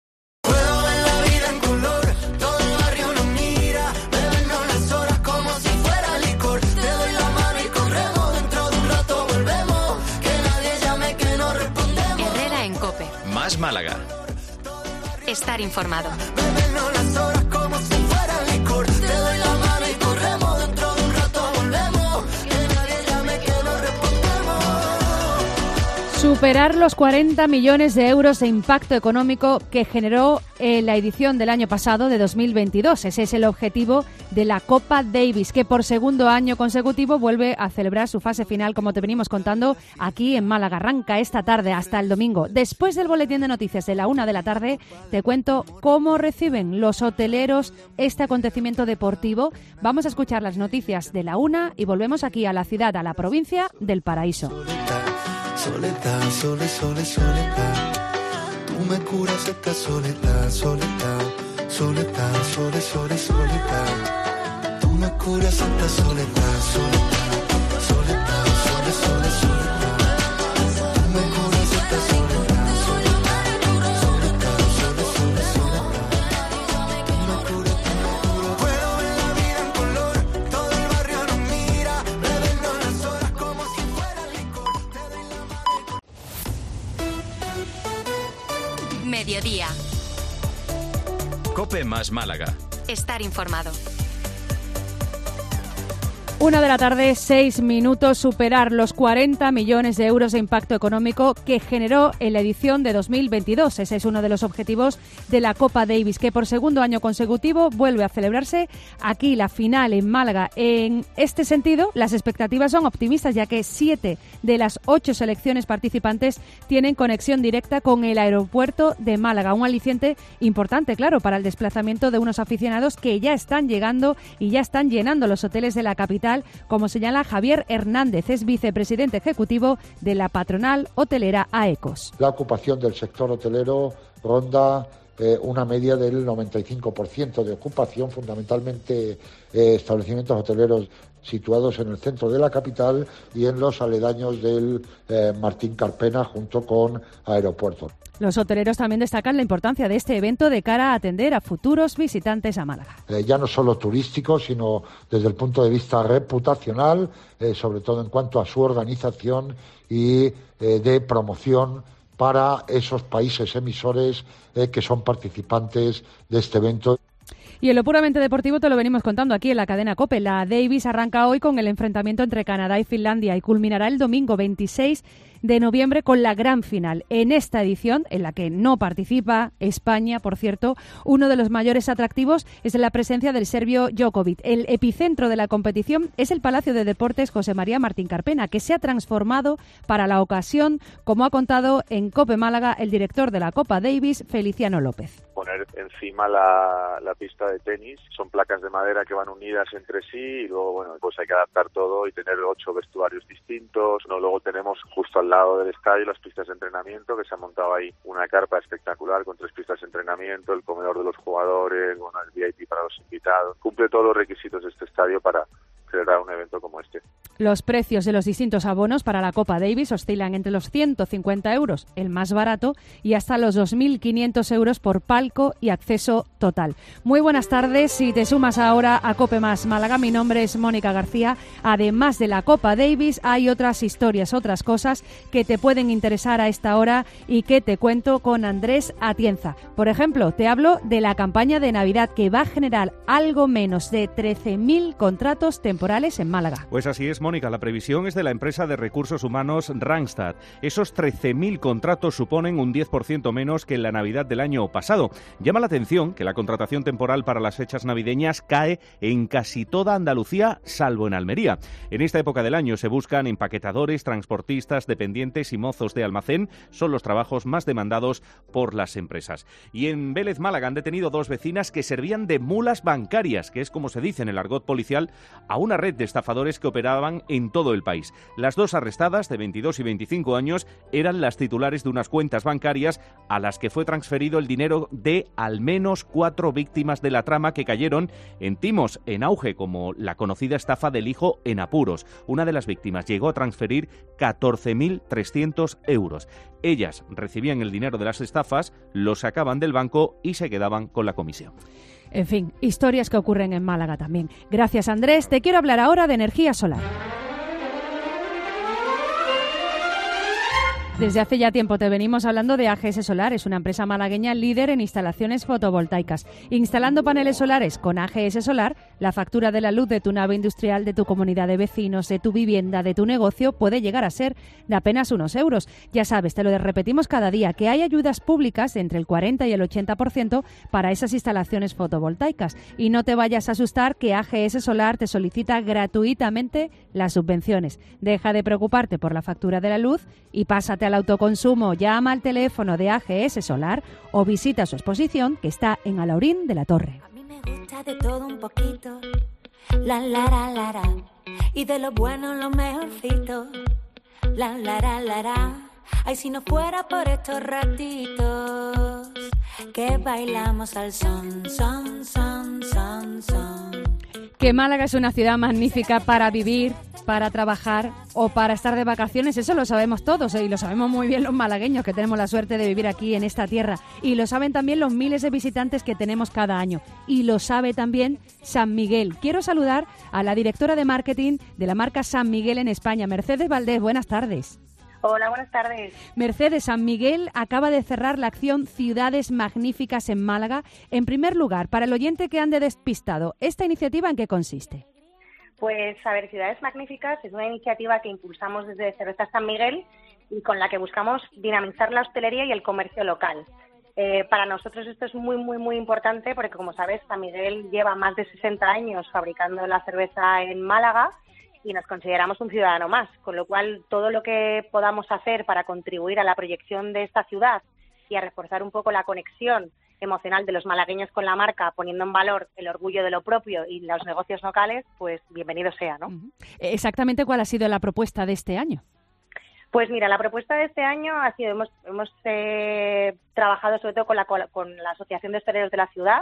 Más Málaga. Estar informado. Superar los cuarenta millones de euros de impacto económico que generó eh, la edición del año pasado de dos mil veintidós. Ese es el objetivo de la Copa Davis, que por segundo año consecutivo vuelve a celebrar su fase final, como te venimos contando aquí en Málaga. Arranca esta tarde hasta el domingo. Después del boletín de noticias de la una de la tarde, te cuento cómo reciben los hoteleros este acontecimiento deportivo. Vamos a escuchar las noticias de la una y volvemos aquí a la ciudad, a la provincia del Paraíso. Soledad, sole, sole, soledad. Tu Tú me curas esta soledad, soledad, soledad, sole, sole, soledad. Tú me curas esta soledad, soledad, soledad, sole, sole, soledad. Tú me curas esta soledad, soledad, soledad, sole, sole, soledad. Tú me curas, tú me curas. Puedo ver la vida en color, todo el barrio nos mira, bebiendo las horas como si fuera licor. Te doy la mano. Mediodía. COPE más Málaga. Estar informado. Una de la tarde, seis minutos, superar los cuarenta millones de euros de impacto económico que generó en la edición de dos mil veintidós. Ese es uno de los objetivos de la Copa Davis, que por segundo año consecutivo vuelve a celebrarse aquí, la final en Málaga. En este sentido, las expectativas son optimistas, ya que siete de las ocho selecciones participantes tienen conexión directa con el aeropuerto de Málaga. Un aliciente importante, claro, para el desplazamiento de unos aficionados que ya están llegando y ya están llenando los hoteles de la capital, como señala Javier Hernández, es vicepresidente ejecutivo de la patronal hotelera AECOS. La ocupación del sector hotelero ronda eh, una media del noventa y cinco por ciento de ocupación, fundamentalmente eh, establecimientos hoteleros situados en el centro de la capital y en los aledaños del eh, Martín Carpena junto con aeropuertos. Los hoteleros también destacan la importancia de este evento de cara a atender a futuros visitantes a Málaga. Eh, ya no solo turístico, sino desde el punto de vista reputacional, eh, sobre todo en cuanto a su organización y eh, de promoción para esos países emisores eh, que son participantes de este evento. Y en lo puramente deportivo te lo venimos contando aquí en la cadena COPE. La Davis arranca hoy con el enfrentamiento entre Canadá y Finlandia y culminará el domingo veintiséis de noviembre con la gran final. En esta edición, en la que no participa España, por cierto, uno de los mayores atractivos es la presencia del serbio Djokovic. El epicentro de la competición es el Palacio de Deportes José María Martín Carpena, que se ha transformado para la ocasión, como ha contado en COPE Málaga el director de la Copa Davis, Feliciano López. Poner encima la, la pista de tenis, son placas de madera que van unidas entre sí y luego, bueno, pues hay que adaptar todo y tener ocho vestuarios distintos. No, luego tenemos justo al lado del estadio las pistas de entrenamiento, que se ha montado ahí una carpa espectacular con tres pistas de entrenamiento, el comedor de los jugadores, bueno, el V I P para los invitados. Cumple todos los requisitos de este estadio para celebrar un evento como este. Los precios de los distintos abonos para la Copa Davis oscilan entre los ciento cincuenta euros, el más barato, y hasta los dos mil quinientos euros por palco y acceso total. Muy buenas tardes. Si te sumas ahora a COPE más Málaga, mi nombre es Mónica García. Además de la Copa Davis, hay otras historias, otras cosas que te pueden interesar a esta hora y que te cuento con Andrés Atienza. Por ejemplo, te hablo de la campaña de Navidad que va a generar algo menos de trece mil contratos temporales en Málaga. Pues así es, Mónica, la previsión es de la empresa de recursos humanos Randstad. Esos trece mil contratos suponen un diez por ciento menos que en la Navidad del año pasado. Llama la atención que la contratación temporal para las fechas navideñas cae en casi toda Andalucía, salvo en Almería. En esta época del año se buscan empaquetadores, transportistas, dependientes y mozos de almacén. Son los trabajos más demandados por las empresas. Y en Vélez, Málaga, han detenido dos vecinas que servían de mulas bancarias, que es como se dice en el argot policial, a una red de estafadores que operaban en todo el país. Las dos arrestadas, de veintidós y veinticinco años, eran las titulares de unas cuentas bancarias a las que fue transferido el dinero de al menos cuatro víctimas de la trama que cayeron en timos en auge, como la conocida estafa del hijo en apuros. Una de las víctimas llegó a transferir catorce mil trescientos euros. Ellas recibían el dinero de las estafas, lo sacaban del banco y se quedaban con la comisión. En fin, historias que ocurren en Málaga también. Gracias, Andrés. Te quiero hablar ahora de energía solar. Desde hace ya tiempo te venimos hablando de A G S Solar. Es una empresa malagueña líder en instalaciones fotovoltaicas. Instalando paneles solares con A G S Solar, la factura de la luz de tu nave industrial, de tu comunidad de vecinos, de tu vivienda, de tu negocio puede llegar a ser de apenas unos euros. Ya sabes, te lo repetimos cada día, que hay ayudas públicas de entre el cuarenta y el ochenta por ciento para esas instalaciones fotovoltaicas. Y no te vayas a asustar, que A G S Solar te solicita gratuitamente las subvenciones. Deja de preocuparte por la factura de la luz y pásate al autoconsumo. Llama al teléfono de A G S Solar o visita su exposición, que está en Alaurín de la Torre. A mí me gusta de todo un poquito, la la la la la, y de lo bueno lo mejorcito, la la la la la. Ay, si no fuera por estos ratitos que bailamos al son, son, son, son, son. Que Málaga es una ciudad magnífica para vivir, para trabajar o para estar de vacaciones, eso lo sabemos todos, ¿eh? Y lo sabemos muy bien los malagueños que tenemos la suerte de vivir aquí en esta tierra, y lo saben también los miles de visitantes que tenemos cada año, y lo sabe también San Miguel. Quiero saludar a la directora de marketing de la marca San Miguel en España, Mercedes Valdés. Buenas tardes. Hola, buenas tardes. Mercedes, San Miguel acaba de cerrar la acción Ciudades Magníficas en Málaga. En primer lugar, para el oyente que ande despistado, ¿esta iniciativa en qué consiste? Pues, a ver, Ciudades Magníficas es una iniciativa que impulsamos desde Cerveza San Miguel y con la que buscamos dinamizar la hostelería y el comercio local. Eh, para nosotros esto es muy, muy, muy importante porque, como sabes, San Miguel lleva más de sesenta años fabricando la cerveza en Málaga y nos consideramos un ciudadano más, con lo cual todo lo que podamos hacer para contribuir a la proyección de esta ciudad y a reforzar un poco la conexión emocional de los malagueños con la marca, poniendo en valor el orgullo de lo propio y los negocios locales, pues bienvenido sea, ¿no? Uh-huh. Exactamente, ¿cuál ha sido la propuesta de este año? Pues mira, la propuesta de este año ha sido, hemos, hemos eh, trabajado sobre todo con la, con la Asociación de Hosteleros de la ciudad.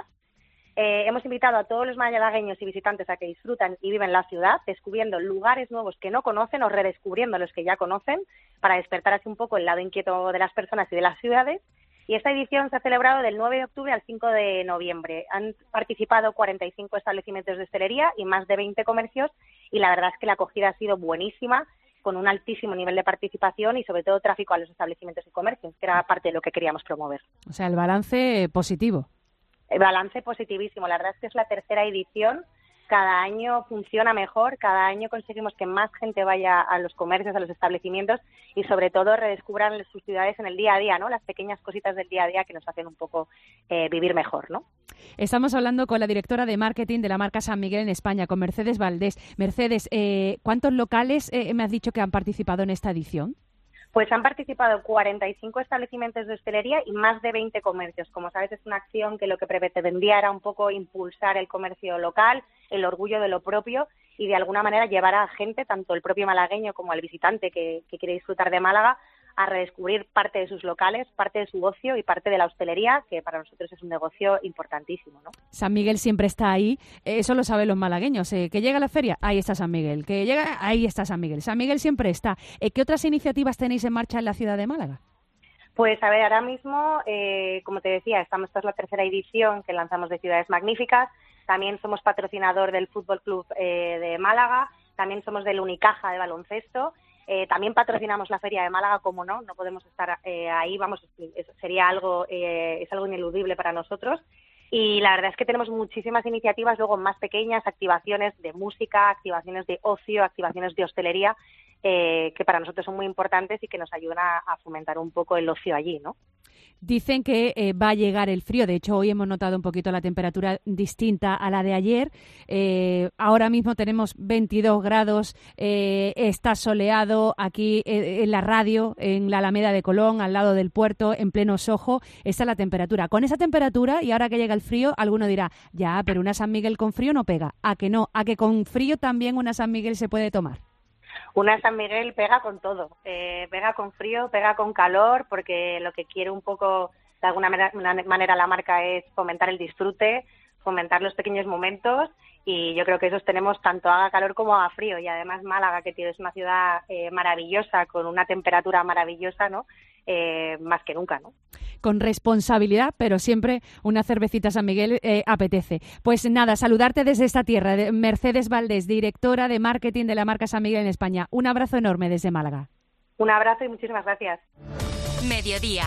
Eh, hemos invitado a todos los malagueños y visitantes a que disfrutan y viven la ciudad, descubriendo lugares nuevos que no conocen o redescubriendo los que ya conocen, para despertar así un poco el lado inquieto de las personas y de las ciudades. Y esta edición se ha celebrado del nueve de octubre al cinco de noviembre. Han participado cuarenta y cinco establecimientos de hostelería y más de veinte comercios, y la verdad es que la acogida ha sido buenísima, con un altísimo nivel de participación y sobre todo tráfico a los establecimientos y comercios, que era parte de lo que queríamos promover. O sea, el balance positivo. El balance positivísimo. La verdad es que es la tercera edición. Cada año funciona mejor, cada año conseguimos que más gente vaya a los comercios, a los establecimientos y sobre todo redescubran sus ciudades en el día a día, ¿no? Las pequeñas cositas del día a día que nos hacen un poco eh, vivir mejor, ¿no? Estamos hablando con la directora de marketing de la marca San Miguel en España, con Mercedes Valdés. Mercedes, eh, ¿cuántos locales eh, me has dicho que han participado en esta edición? Pues han participado cuarenta y cinco establecimientos de hostelería y más de veinte comercios. Como sabes, es una acción que lo que pretendía era un poco impulsar el comercio local, el orgullo de lo propio y de alguna manera llevar a gente, tanto el propio malagueño como el visitante que, que quiere disfrutar de Málaga, a redescubrir parte de sus locales, parte de su ocio y parte de la hostelería, que para nosotros es un negocio importantísimo, ¿no? San Miguel siempre está ahí, eso lo saben los malagueños, eh, que llega la feria, ahí está San Miguel, que llega, ahí está San Miguel, San Miguel siempre está. Eh, ¿Qué otras iniciativas tenéis en marcha en la ciudad de Málaga? Pues a ver, ahora mismo, eh, como te decía, estamos, esta es la tercera edición que lanzamos de Ciudades Magníficas, también somos patrocinador del Fútbol Club eh, de Málaga, también somos del Unicaja de baloncesto. Eh, también patrocinamos la Feria de Málaga, como no, no podemos estar eh, ahí, vamos, es, sería algo, eh, es algo ineludible para nosotros. Y la verdad es que tenemos muchísimas iniciativas, luego más pequeñas, activaciones de música, activaciones de ocio, activaciones de hostelería, eh, que para nosotros son muy importantes y que nos ayudan a, a fomentar un poco el ocio allí, ¿no? Dicen que eh, va a llegar el frío. De hecho, hoy hemos notado un poquito la temperatura distinta a la de ayer. Eh, ahora mismo tenemos veintidós grados, eh, está soleado aquí eh, en la radio, en la Alameda de Colón, al lado del puerto, en pleno Sojo. Esa es la temperatura. Con esa temperatura, y ahora que llega el frío, alguno dirá, ya, pero una San Miguel con frío no pega. ¿A que no? ¿A que con frío también una San Miguel se puede tomar? Una San Miguel pega con todo, eh, pega con frío, pega con calor, porque lo que quiere un poco, de alguna manera, manera la marca es fomentar el disfrute, fomentar los pequeños momentos, y yo creo que esos tenemos tanto haga calor como haga frío, y además Málaga, que es una ciudad eh, maravillosa, con una temperatura maravillosa, ¿no? Eh, más que nunca, ¿no? Con responsabilidad, pero siempre una cervecita San Miguel eh, apetece. Pues nada, saludarte desde esta tierra. Mercedes Valdés, directora de marketing de la marca San Miguel en España. Un abrazo enorme desde Málaga. Un abrazo y muchísimas gracias. Mediodía.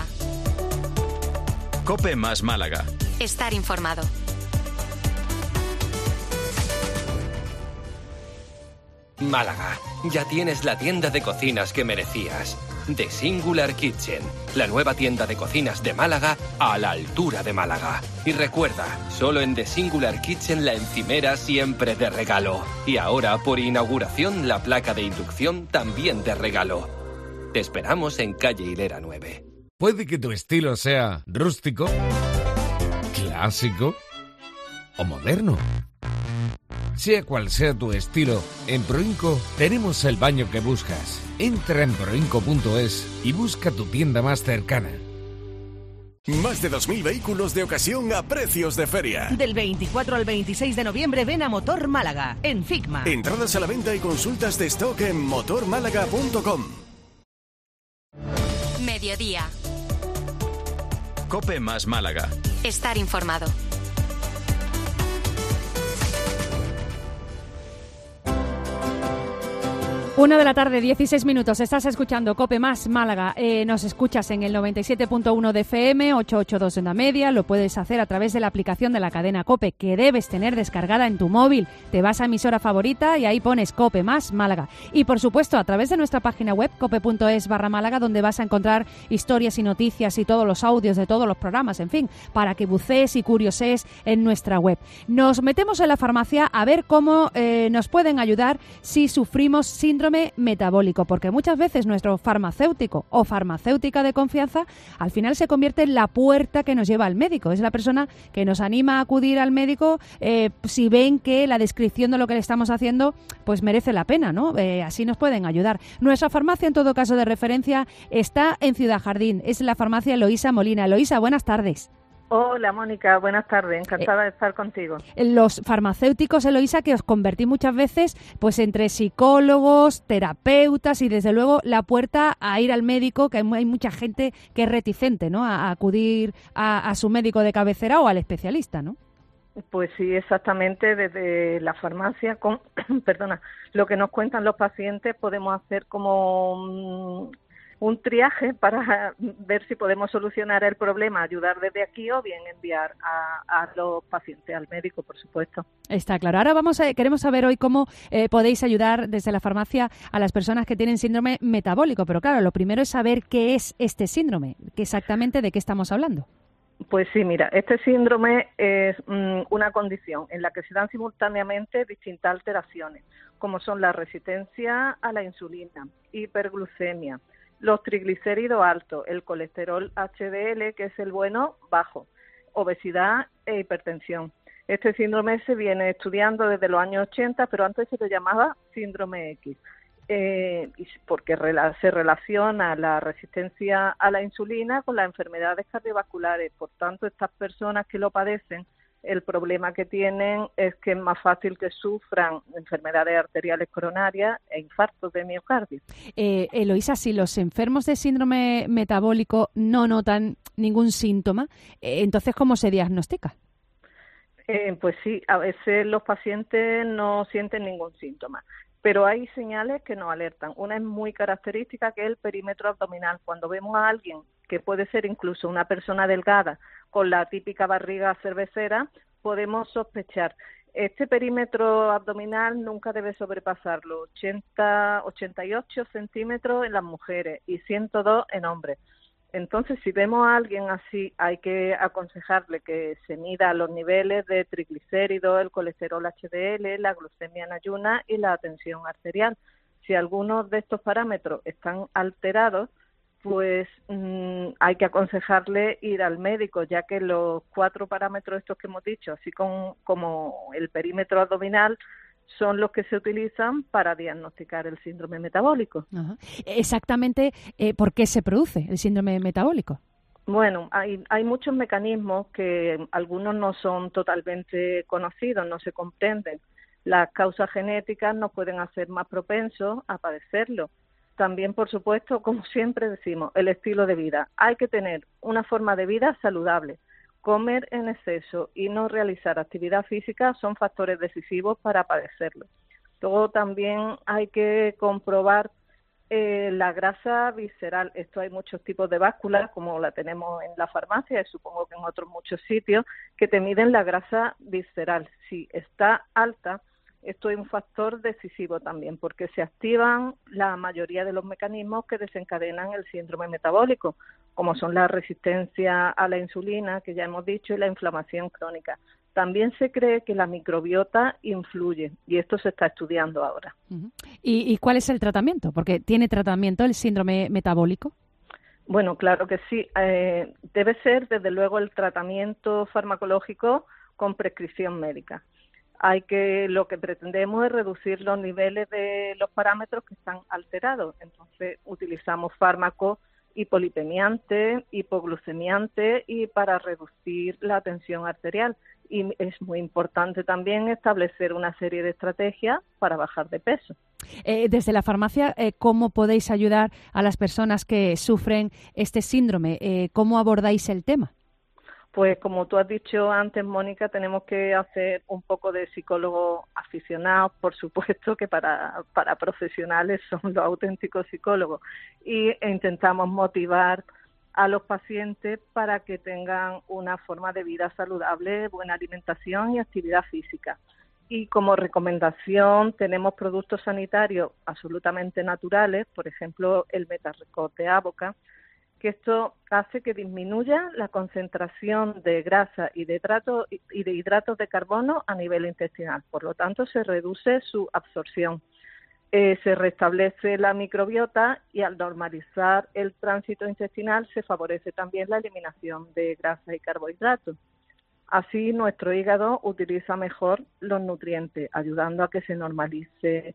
COPE más Málaga. Estar informado. Málaga, ya tienes la tienda de cocinas que merecías. The Singular Kitchen, la nueva tienda de cocinas de Málaga a la altura de Málaga. Y recuerda, solo en The Singular Kitchen la encimera siempre de regalo. Y ahora, por inauguración, la placa de inducción también de regalo. Te esperamos en calle Hilera nueve. Puede que tu estilo sea rústico, clásico o moderno. Sea cual sea tu estilo, en Proinco tenemos el baño que buscas. Entra en proinco punto es y busca tu tienda más cercana. Más de dos mil vehículos de ocasión a precios de feria. Del veinticuatro al veintiséis de noviembre ven a Motor Málaga, en Figma. Entradas a la venta y consultas de stock en motor málaga punto com. Mediodía. Cope más Málaga. Estar informado. Una de la tarde, dieciséis minutos. Estás escuchando Cope Más Málaga. Eh, nos escuchas en el noventa y siete punto uno de F M, ochocientos ochenta y dos en la media. Lo puedes hacer a través de la aplicación de la cadena Cope, que debes tener descargada en tu móvil. Te vas a emisora favorita y ahí pones Cope Más Málaga. Y por supuesto, a través de nuestra página web, cope punto es barra Málaga, donde vas a encontrar historias y noticias y todos los audios de todos los programas, en fin, para que bucees y curioses en nuestra web. Nos metemos en la farmacia a ver cómo eh, nos pueden ayudar si sufrimos síndrome metabólico, porque muchas veces nuestro farmacéutico o farmacéutica de confianza al final se convierte en la puerta que nos lleva al médico. Es la persona que nos anima a acudir al médico eh, si ven que la descripción de lo que le estamos haciendo pues merece la pena, ¿no? Eh, así nos pueden ayudar. Nuestra farmacia, en todo caso de referencia, está en Ciudad Jardín. Es la farmacia Eloísa Molina. Eloísa, buenas tardes. Hola, Mónica, buenas tardes, encantada eh, de estar contigo. Los farmacéuticos, Eloísa, que os convertí muchas veces pues entre psicólogos, terapeutas y desde luego la puerta a ir al médico, que hay, hay mucha gente que es reticente, ¿no?, a, a acudir a, a su médico de cabecera o al especialista, ¿no? Pues sí, exactamente, desde la farmacia, con, perdona, lo que nos cuentan los pacientes podemos hacer como un triaje para ver si podemos solucionar el problema, ayudar desde aquí o bien enviar a, a los pacientes al médico, por supuesto. Está claro. Ahora vamos a, queremos saber hoy cómo eh, podéis ayudar desde la farmacia a las personas que tienen síndrome metabólico, pero claro, lo primero es saber qué es este síndrome, qué exactamente de qué estamos hablando. Pues sí, mira, este síndrome es mmm, una condición en la que se dan simultáneamente distintas alteraciones, como son la resistencia a la insulina, hiperglucemia, los triglicéridos altos, el colesterol H D L, que es el bueno, bajo, obesidad e hipertensión. Este síndrome se viene estudiando desde los años ochenta, pero antes se le llamaba síndrome X, eh, porque se relaciona la resistencia a la insulina con las enfermedades cardiovasculares. Por tanto, estas personas que lo padecen, el problema que tienen es que es más fácil que sufran enfermedades arteriales coronarias e infartos de miocardio. Eh, Eloísa, si los enfermos de síndrome metabólico no notan ningún síntoma, eh, entonces, ¿cómo se diagnostica? Eh, pues sí, a veces los pacientes no sienten ningún síntoma, pero hay señales que nos alertan. Una es muy característica, que es el perímetro abdominal. Cuando vemos a alguien, que puede ser incluso una persona delgada, con la típica barriga cervecera, podemos sospechar. Este perímetro abdominal nunca debe sobrepasar los ochenta, ochenta y ocho centímetros en las mujeres y ciento dos en hombres. Entonces, si vemos a alguien así, hay que aconsejarle que se mida los niveles de triglicéridos, el colesterol H D L, la glucemia en ayunas y la tensión arterial. Si algunos de estos parámetros están alterados, pues mmm, hay que aconsejarle ir al médico, ya que los cuatro parámetros estos que hemos dicho, así con, como el perímetro abdominal, son los que se utilizan para diagnosticar el síndrome metabólico. Ajá. Exactamente, eh, ¿por qué se produce el síndrome metabólico? Bueno, hay, hay muchos mecanismos que algunos no son totalmente conocidos, no se comprenden. Las causas genéticas nos pueden hacer más propensos a padecerlo. También, por supuesto, como siempre decimos, el estilo de vida. Hay que tener una forma de vida saludable. Comer en exceso y no realizar actividad física son factores decisivos para padecerlo. Luego también hay que comprobar eh, la grasa visceral. Esto hay muchos tipos de básculas, como la tenemos en la farmacia y supongo que en otros muchos sitios, que te miden la grasa visceral. Si está alta, esto es un factor decisivo también, porque se activan la mayoría de los mecanismos que desencadenan el síndrome metabólico, como son la resistencia a la insulina, que ya hemos dicho, y la inflamación crónica. También se cree que la microbiota influye, y esto se está estudiando ahora. Uh-huh. ¿Y, ¿Y cuál es el tratamiento? Porque ¿tiene tratamiento el síndrome metabólico? Bueno, claro que sí. Eh, debe ser, desde luego, el tratamiento farmacológico con prescripción médica. Hay que, lo que pretendemos es reducir los niveles de los parámetros que están alterados. Entonces, utilizamos fármacos hipolipemiantes, hipoglucemiantes y para reducir la tensión arterial. Y es muy importante también establecer una serie de estrategias para bajar de peso. Eh, desde la farmacia, eh, ¿cómo podéis ayudar a las personas que sufren este síndrome? Eh, ¿Cómo abordáis el tema? Pues como tú has dicho antes, Mónica, tenemos que hacer un poco de psicólogos aficionados, por supuesto que para, para profesionales son los auténticos psicólogos, y intentamos motivar a los pacientes para que tengan una forma de vida saludable, buena alimentación y actividad física. Y como recomendación tenemos productos sanitarios absolutamente naturales, por ejemplo el Metarecord de Avoca, que esto hace que disminuya la concentración de grasa y de, hidrato, y de hidratos de carbono a nivel intestinal. Por lo tanto, se reduce su absorción. Eh, se restablece la microbiota y al normalizar el tránsito intestinal se favorece también la eliminación de grasa y carbohidratos. Así, nuestro hígado utiliza mejor los nutrientes, ayudando a que se normalice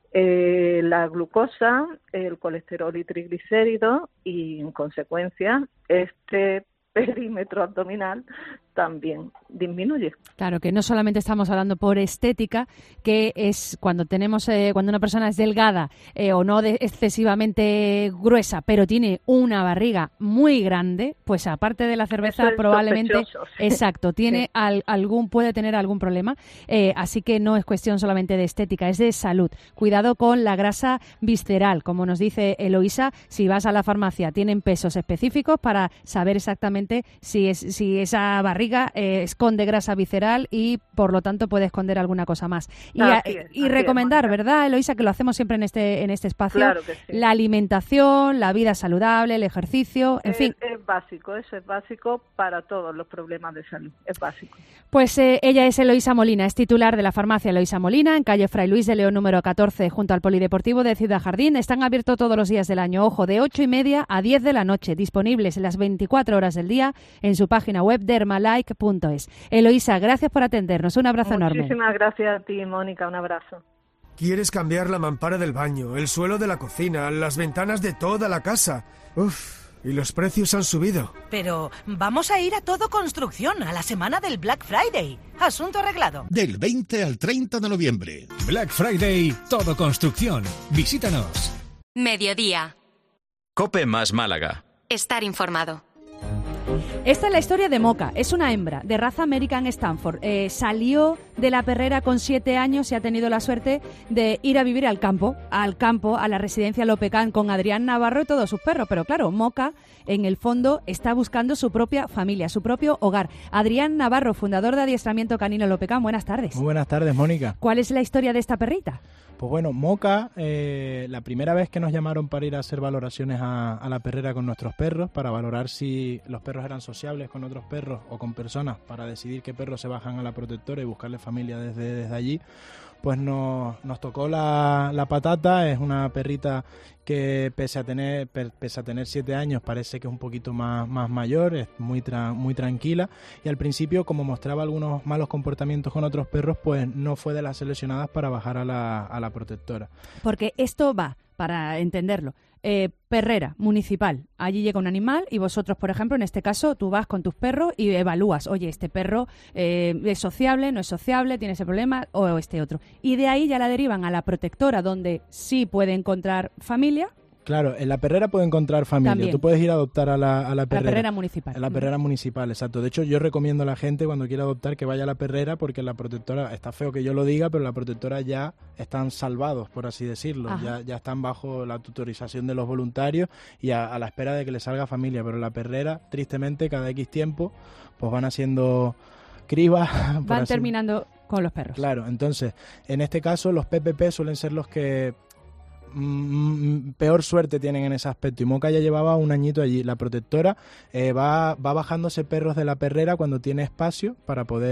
Eh, la glucosa, el colesterol y triglicéridos y, en consecuencia, este perímetro abdominal también disminuye. Claro, que no solamente estamos hablando por estética, que es cuando tenemos eh, cuando una persona es delgada eh, o no de excesivamente gruesa, pero tiene una barriga muy grande, pues aparte de la cerveza probablemente, sí. Exacto, tiene sí. al, algún puede tener algún problema, eh, así que no es cuestión solamente de estética, es de salud. Cuidado con la grasa visceral, como nos dice Eloísa, si vas a la farmacia tienen pesos específicos para saber exactamente si es si esa barriga Eh, esconde grasa visceral y por lo tanto puede esconder alguna cosa más. Y, a, es, y recomendar, es, ¿verdad, Eloísa? Que lo hacemos siempre en este en este espacio. Claro que sí. La alimentación, la vida saludable, el ejercicio, en es, fin. Es básico, eso es básico para todos los problemas de salud, es básico. Pues eh, ella es Eloísa Molina, es titular de la farmacia Eloísa Molina, en calle Fray Luis de León número catorce, junto al Polideportivo de Ciudad Jardín. Están abiertos todos los días del año, ojo, de ocho y media a diez de la noche, disponibles en las veinticuatro horas del día en su página web dermalike punto es. Eloísa, gracias por atendernos. Un abrazo Muchísimas enorme. Muchísimas gracias a ti, Mónica. Un abrazo. ¿Quieres cambiar la mampara del baño, el suelo de la cocina, las ventanas de toda la casa? Uf, y los precios han subido. Pero vamos a ir a Todo Construcción, a la semana del Black Friday. Asunto arreglado. Del veinte al treinta de noviembre. Black Friday, Todo Construcción. Visítanos. Mediodía. COPE más Málaga. Estar informado. Esta es la historia de Moca. Es una hembra de raza American Stanford. Eh, salió de la perrera con siete años y ha tenido la suerte de ir a vivir al campo, al campo, a la residencia Lopecán con Adrián Navarro y todos sus perros. Pero claro, Moca, en el fondo, está buscando su propia familia, su propio hogar. Adrián Navarro, fundador de Adiestramiento Canino Lopecán. Buenas tardes. Muy buenas tardes, Mónica. ¿Cuál es la historia de esta perrita? Pues bueno, Moca, eh, la primera vez que nos llamaron para ir a hacer valoraciones a, a la perrera con nuestros perros, para valorar si los perros eran sociables con otros perros o con personas, para decidir qué perros se bajan a la protectora y buscarle familia desde, desde allí, pues nos, nos tocó la, la patata. Es una perrita que pese a tener pese a tener siete años parece que es un poquito más, más mayor, es muy, tra, muy tranquila, y al principio, como mostraba algunos malos comportamientos con otros perros, pues no fue de las seleccionadas para bajar a la, a la protectora. Porque esto va, para entenderlo, eh, perrera municipal, allí llega un animal y vosotros, por ejemplo, en este caso, tú vas con tus perros y evalúas, oye, este perro eh, es sociable, no es sociable, tiene ese problema, o este otro. Y de ahí ya la derivan a la protectora, donde sí puede encontrar familia. Claro, en la perrera puede encontrar familia. También. Tú puedes ir a adoptar a la, a la perrera. La perrera municipal. A la perrera uh-huh. municipal, exacto. De hecho, yo recomiendo a la gente cuando quiera adoptar que vaya a la perrera, porque la protectora, está feo que yo lo diga, pero la protectora ya están salvados, por así decirlo. Ya, ya están bajo la tutorización de los voluntarios y a, a la espera de que les salga familia. Pero la perrera, tristemente, cada X tiempo, pues van haciendo cribas. Van terminando con los perros. Claro, entonces, en este caso, los P P P suelen ser los que peor suerte tienen en ese aspecto, y Moca ya llevaba un añito allí. La protectora eh, va, va bajándose perros de la perrera cuando tiene espacio para poder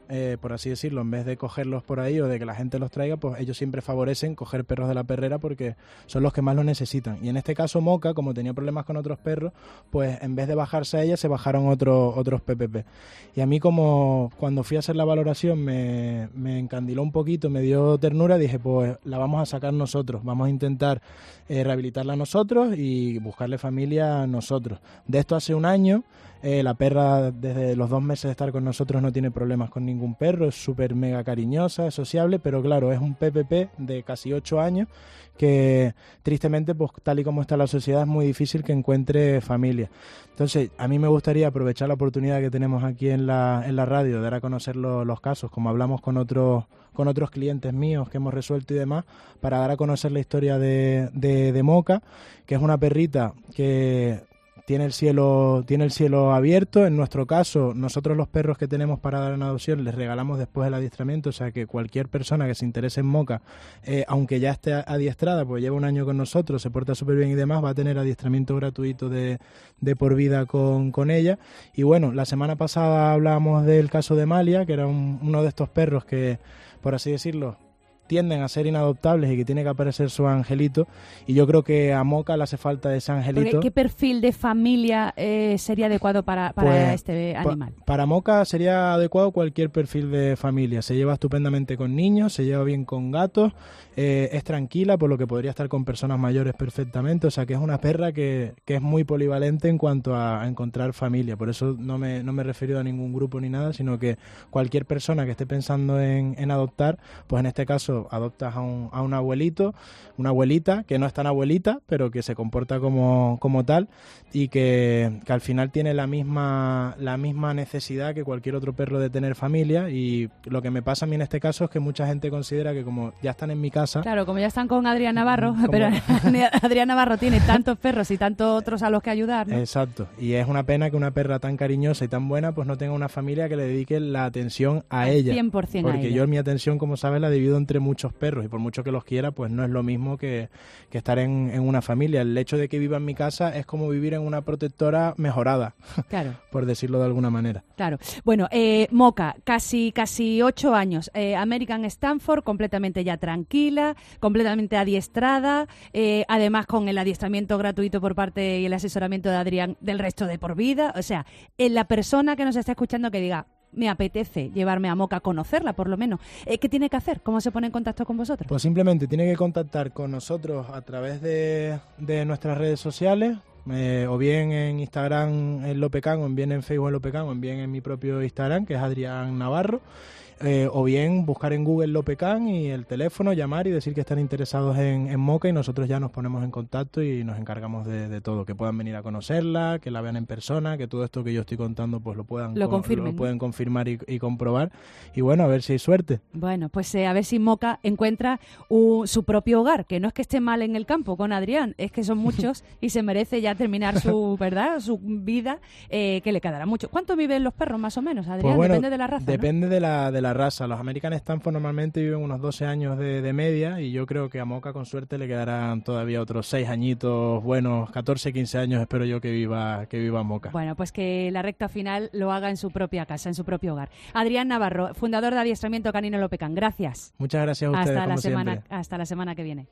eh, por así decirlo, en vez de cogerlos por ahí o de que la gente los traiga, pues ellos siempre favorecen coger perros de la perrera porque son los que más lo necesitan. Y en este caso Moca, como tenía problemas con otros perros, pues en vez de bajarse a ella, se bajaron otros otros P P P. Y a mí, como cuando fui a hacer la valoración me, me encandiló un poquito, me dio ternura, dije, pues la vamos a sacar nosotros, vamos a intentar eh, rehabilitarla nosotros y buscarle familia a nosotros. De esto hace un año, eh, la perra desde los dos meses de estar con nosotros no tiene problemas con ningún perro, es súper mega cariñosa, es sociable, pero claro, es un P P P de casi ocho años que tristemente, pues tal y como está la sociedad, es muy difícil que encuentre familia. Entonces, a mí me gustaría aprovechar la oportunidad que tenemos aquí en la, en la radio de dar a conocer lo, los casos, como hablamos con otros con otros clientes míos que hemos resuelto y demás, para dar a conocer la historia de, de, de Moca, que es una perrita que tiene el cielo tiene el cielo abierto. En nuestro caso, nosotros los perros que tenemos para dar en adopción les regalamos después el adiestramiento, o sea que cualquier persona que se interese en Moca, eh, aunque ya esté adiestrada, pues lleva un año con nosotros, se porta súper bien y demás, va a tener adiestramiento gratuito de, de por vida con, con ella. Y bueno, la semana pasada hablábamos del caso de Malia, que era un, uno de estos perros que, por así decirlo, tienden a ser inadoptables y que tiene que aparecer su angelito, y yo creo que a Moca le hace falta ese angelito. Porque, ¿qué perfil de familia eh, sería adecuado para, para pues, este animal? Pa, para Moca sería adecuado cualquier perfil de familia. Se lleva estupendamente con niños, se lleva bien con gatos, eh, es tranquila, por lo que podría estar con personas mayores perfectamente, o sea que es una perra que, que es muy polivalente en cuanto a, a encontrar familia. Por eso no me, no me he referido a ningún grupo ni nada, sino que cualquier persona que esté pensando en, en adoptar, pues en este caso adoptas a un, a un abuelito, una abuelita que no es tan abuelita, pero que se comporta como, como tal, y que, que al final tiene la misma, la misma necesidad que cualquier otro perro de tener familia. Y lo que me pasa a mí en este caso es que mucha gente considera que como ya están en mi casa... Claro, como ya están con Adrián Navarro, pero Adrián Navarro tiene tantos perros y tantos otros a los que ayudar, ¿no? Exacto, y es una pena que una perra tan cariñosa y tan buena pues no tenga una familia que le dedique la atención a Al ella. cien por ciento Porque a ella. yo mi atención, como sabes, la divido entre muchos perros, y por mucho que los quiera, pues no es lo mismo que, que estar en, en una familia. El hecho de que viva en mi casa es como vivir en una protectora mejorada, claro, por decirlo de alguna manera. Claro. Bueno, eh, Moca, casi casi ocho años, eh, American Stanford, completamente ya tranquila, completamente adiestrada, eh, además con el adiestramiento gratuito por parte y el asesoramiento de Adrián del resto de por vida. O sea, eh, la persona que nos está escuchando que diga, me apetece llevarme a Moca, conocerla por lo menos, eh, ¿qué tiene que hacer? ¿Cómo se pone en contacto con vosotros? Pues simplemente tiene que contactar con nosotros a través de, de nuestras redes sociales, eh, o bien en Instagram en Lopecan, o bien en Facebook en Lopecan, o bien en mi propio Instagram, que es Adrián Navarro. Eh, o bien buscar en Google Lopecan y el teléfono, llamar y decir que están interesados en, en Moca, y nosotros ya nos ponemos en contacto y nos encargamos de, de todo, que puedan venir a conocerla, que la vean en persona, que todo esto que yo estoy contando pues lo puedan lo, con, confirmen, lo ¿no? pueden confirmar y, y comprobar, y bueno, a ver si hay suerte. Bueno, pues eh, a ver si Moca encuentra uh, su propio hogar, que no es que esté mal en el campo con Adrián, es que son muchos y se merece ya terminar su verdad su vida, eh, que le quedará mucho. ¿Cuánto viven los perros más o menos, Adrián? Pues bueno, depende de la raza, depende ¿no? de la de la raza. Los American Stanford normalmente viven unos doce años de, de media, y yo creo que a Moca con suerte le quedarán todavía otros seis añitos buenos, catorce, quince años espero yo que viva que viva Moca. Bueno, pues que la recta final lo haga en su propia casa, en su propio hogar. Adrián Navarro, fundador de Adiestramiento Canino Lopecan, gracias. Muchas gracias a ustedes, hasta como la semana, siempre. hasta la semana que viene.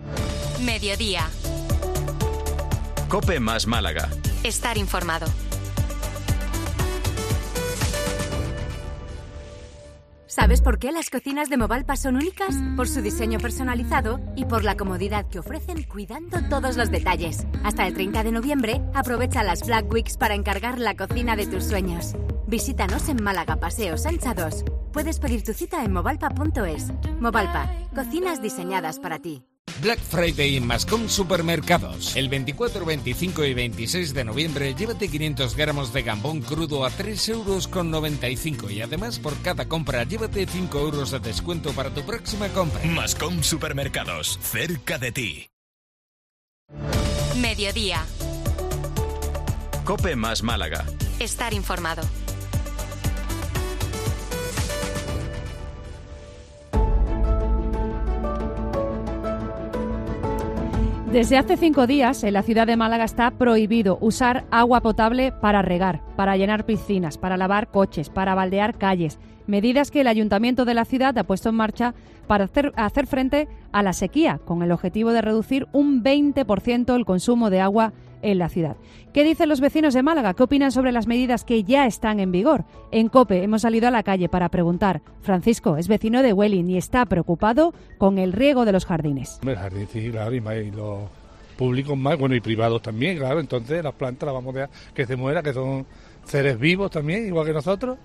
Mediodía. COPE más Málaga. Estar informado. ¿Sabes por qué las cocinas de Movalpa son únicas? Por su diseño personalizado y por la comodidad que ofrecen, cuidando todos los detalles. Hasta el treinta de noviembre, aprovecha las Black Weeks para encargar la cocina de tus sueños. Visítanos en Málaga, Paseo Sancha dos. Puedes pedir tu cita en movalpa punto es. Movalpa, cocinas diseñadas para ti. Black Friday en Mascom Supermercados. El veinticuatro, veinticinco y veintiséis de noviembre llévate quinientos gramos de gambón crudo a tres euros con noventa y cinco, y además por cada compra llévate cinco euros de descuento para tu próxima compra. Mascom Supermercados, cerca de ti. Mediodía. COPE más Málaga. Estar informado. Desde hace cinco días, en la ciudad de Málaga está prohibido usar agua potable para regar, para llenar piscinas, para lavar coches, para baldear calles. Medidas que el ayuntamiento de la ciudad ha puesto en marcha para hacer, hacer frente a la sequía, con el objetivo de reducir un veinte por ciento el consumo de agua en la ciudad. ¿Qué dicen los vecinos de Málaga? ¿Qué opinan sobre las medidas que ya están en vigor? En COPE hemos salido a la calle para preguntar. Francisco es vecino de Welling y está preocupado con el riego de los jardines. El jardín, sí, claro, y, más, y los públicos más, bueno, y privados también, claro. Entonces las plantas las vamos a dejar que se mueran, que son seres vivos también, igual que nosotros.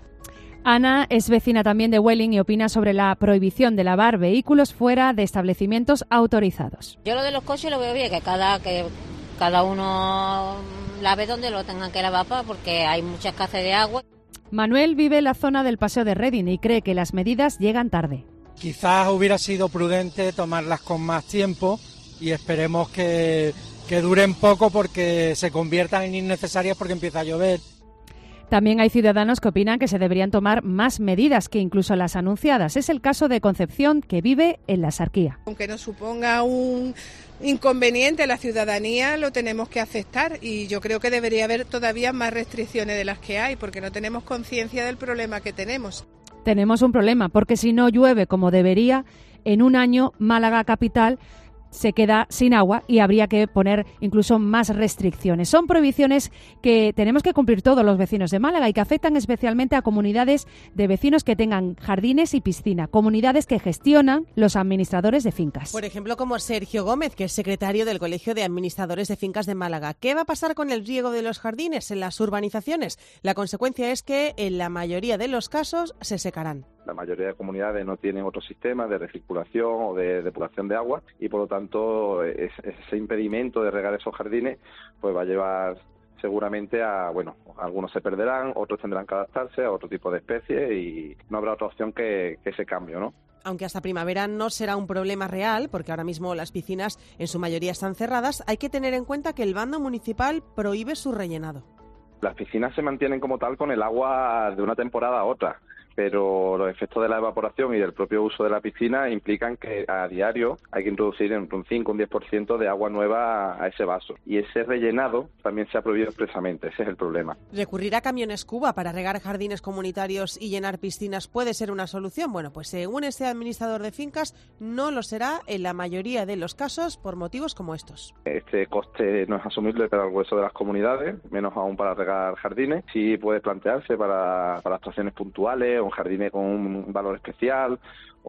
Ana es vecina también de Welling y opina sobre la prohibición de lavar vehículos fuera de establecimientos autorizados. Yo lo de los coches lo veo bien, que cada que cada uno lave donde lo tengan que lavar, porque hay mucha escasez de agua. Manuel vive en la zona del Paseo de Reading y cree que las medidas llegan tarde. Quizás hubiera sido prudente tomarlas con más tiempo y esperemos que, que duren poco porque se conviertan en innecesarias porque empieza a llover. También hay ciudadanos que opinan que se deberían tomar más medidas que incluso las anunciadas. Es el caso de Concepción, que vive en la Sarquía. Aunque nos suponga un inconveniente a la ciudadanía, lo tenemos que aceptar y yo creo que debería haber todavía más restricciones de las que hay porque no tenemos conciencia del problema que tenemos. Tenemos un problema porque si no llueve como debería, en un año Málaga capital se queda sin agua y habría que poner incluso más restricciones. Son prohibiciones que tenemos que cumplir todos los vecinos de Málaga y que afectan especialmente a comunidades de vecinos que tengan jardines y piscina, comunidades que gestionan los administradores de fincas. Por ejemplo, como Sergio Gómez, que es secretario del Colegio de Administradores de Fincas de Málaga. ¿Qué va a pasar con el riego de los jardines en las urbanizaciones? La consecuencia es que en la mayoría de los casos se secarán. La mayoría de comunidades no tienen otro sistema de recirculación o de depuración de agua y por lo tanto es, ese impedimento de regar esos jardines pues va a llevar seguramente a, bueno, algunos se perderán, otros tendrán que adaptarse a otro tipo de especies y no habrá otra opción que, que ese cambio, ¿no? Aunque hasta primavera no será un problema real, porque ahora mismo las piscinas en su mayoría están cerradas, hay que tener en cuenta que el bando municipal prohíbe su rellenado. Las piscinas se mantienen como tal con el agua de una temporada a otra, pero los efectos de la evaporación y del propio uso de la piscina implican que a diario hay que introducir entre un cinco o un diez por ciento de agua nueva a ese vaso. Y ese rellenado también se ha prohibido expresamente, ese es el problema. ¿Recurrir a camiones Cuba para regar jardines comunitarios y llenar piscinas puede ser una solución? Bueno, pues según este administrador de fincas, no lo será en la mayoría de los casos por motivos como estos. Este coste no es asumible para el grueso de las comunidades, menos aún para regar jardines. Sí puede plantearse para, para actuaciones puntuales, un jardín con un valor especial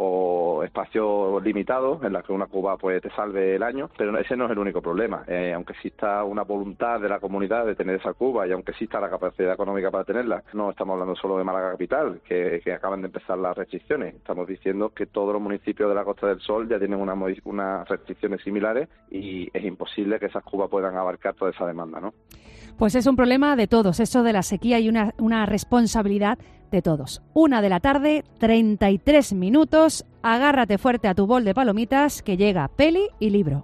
o espacios limitados en los que una cuba pues te salve el año, pero ese no es el único problema. Eh, aunque exista una voluntad de la comunidad de tener esa cuba y aunque exista la capacidad económica para tenerla, no estamos hablando solo de Málaga capital, que, que acaban de empezar las restricciones. Estamos diciendo que todos los municipios de la Costa del Sol ya tienen una, unas restricciones similares y es imposible que esas cubas puedan abarcar toda esa demanda, ¿no? Pues es un problema de todos, eso de la sequía y una, una responsabilidad de todos. Una de la tarde, treinta y tres minutos. Agárrate fuerte a tu bol de palomitas que llega peli y libro.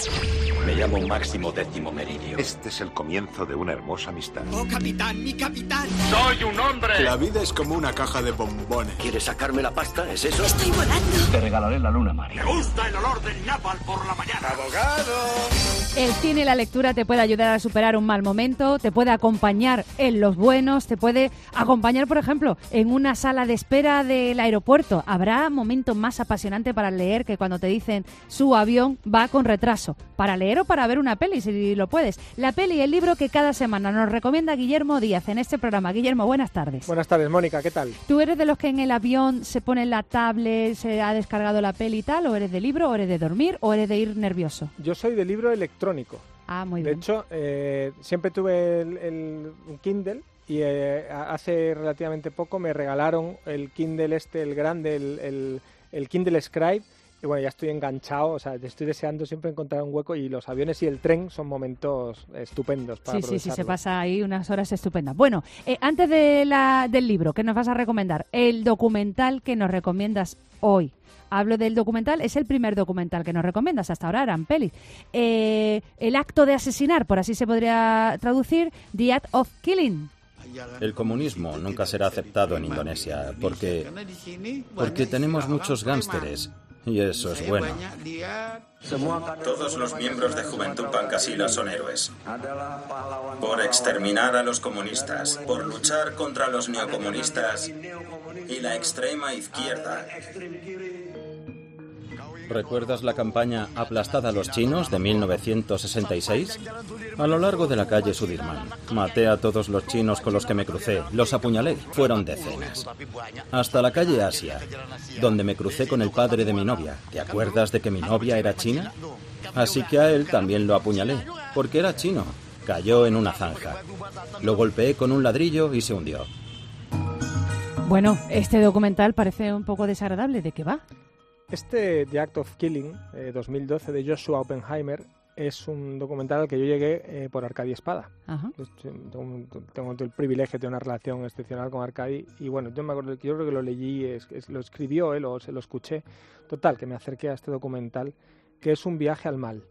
Me llamo Máximo Décimo Meridio. Este es el comienzo de una hermosa amistad. ¡Oh, capitán, mi capitán! ¡Soy un hombre! La vida es como una caja de bombones. ¿Quieres sacarme la pasta? ¿Es eso? ¡Estoy volando! Te regalaré la luna, María. ¡Me gusta el olor del napal por la mañana! ¡Abogado! El cine y la lectura te puede ayudar a superar un mal momento, te puede acompañar en los buenos, te puede acompañar, por ejemplo, en una sala de espera del aeropuerto. Habrá momento más apasionante para leer que cuando te dicen su avión va con retraso. Para leer o para ver una peli, si lo puedes. La peli y el libro que cada semana nos recomienda Guillermo Díaz en este programa. Guillermo, buenas tardes. Buenas tardes, Mónica, ¿qué tal? ¿Tú eres de los que en el avión se pone la tablet, se ha descargado la peli y tal? ¿O eres de libro, o eres de dormir, o eres de ir nervioso? Yo soy de libro electrónico. Ah, muy de bien. De hecho, eh, siempre tuve el, el un Kindle y eh, hace relativamente poco me regalaron el Kindle este, el grande, el, el, el Kindle Scribe. Y bueno, ya estoy enganchado, o sea, estoy deseando siempre encontrar un hueco y los aviones y el tren son momentos estupendos para Sí, sí, sí, se pasa ahí unas horas estupendas. Bueno, eh, antes de la, del libro, ¿qué nos vas a recomendar? El documental que nos recomiendas hoy. Hablo del documental, es el primer documental que nos recomiendas, hasta ahora eran pelis. Eh, el acto de asesinar, por así se podría traducir, The Act of Killing. El comunismo nunca será aceptado en Indonesia porque, porque tenemos muchos gánsteres y eso es bueno. Todos los miembros de Juventud Pancasila son héroes. Por exterminar a los comunistas, por luchar contra los neocomunistas y la extrema izquierda. ¿Recuerdas la campaña Aplastada a los chinos de mil novecientos sesenta y seis? A lo largo de la calle Sudirman, maté a todos los chinos con los que me crucé, los apuñalé, fueron decenas. Hasta la calle Asia, donde me crucé con el padre de mi novia. ¿Te acuerdas de que mi novia era china? Así que a él también lo apuñalé, porque era chino. Cayó en una zanja. Lo golpeé con un ladrillo y se hundió. Bueno, este documental parece un poco desagradable. ¿De qué va? Este The Act of Killing, eh, dos mil doce, de Joshua Oppenheimer, es un documental al que yo llegué eh, por Arcadi Espada. Ajá. Tengo, tengo el privilegio de tener una relación excepcional con Arcadi y bueno, yo me acuerdo que yo creo que lo leí, es, es, lo escribió él o se lo escuché. Total, que me acerqué a este documental, que es un viaje al mal,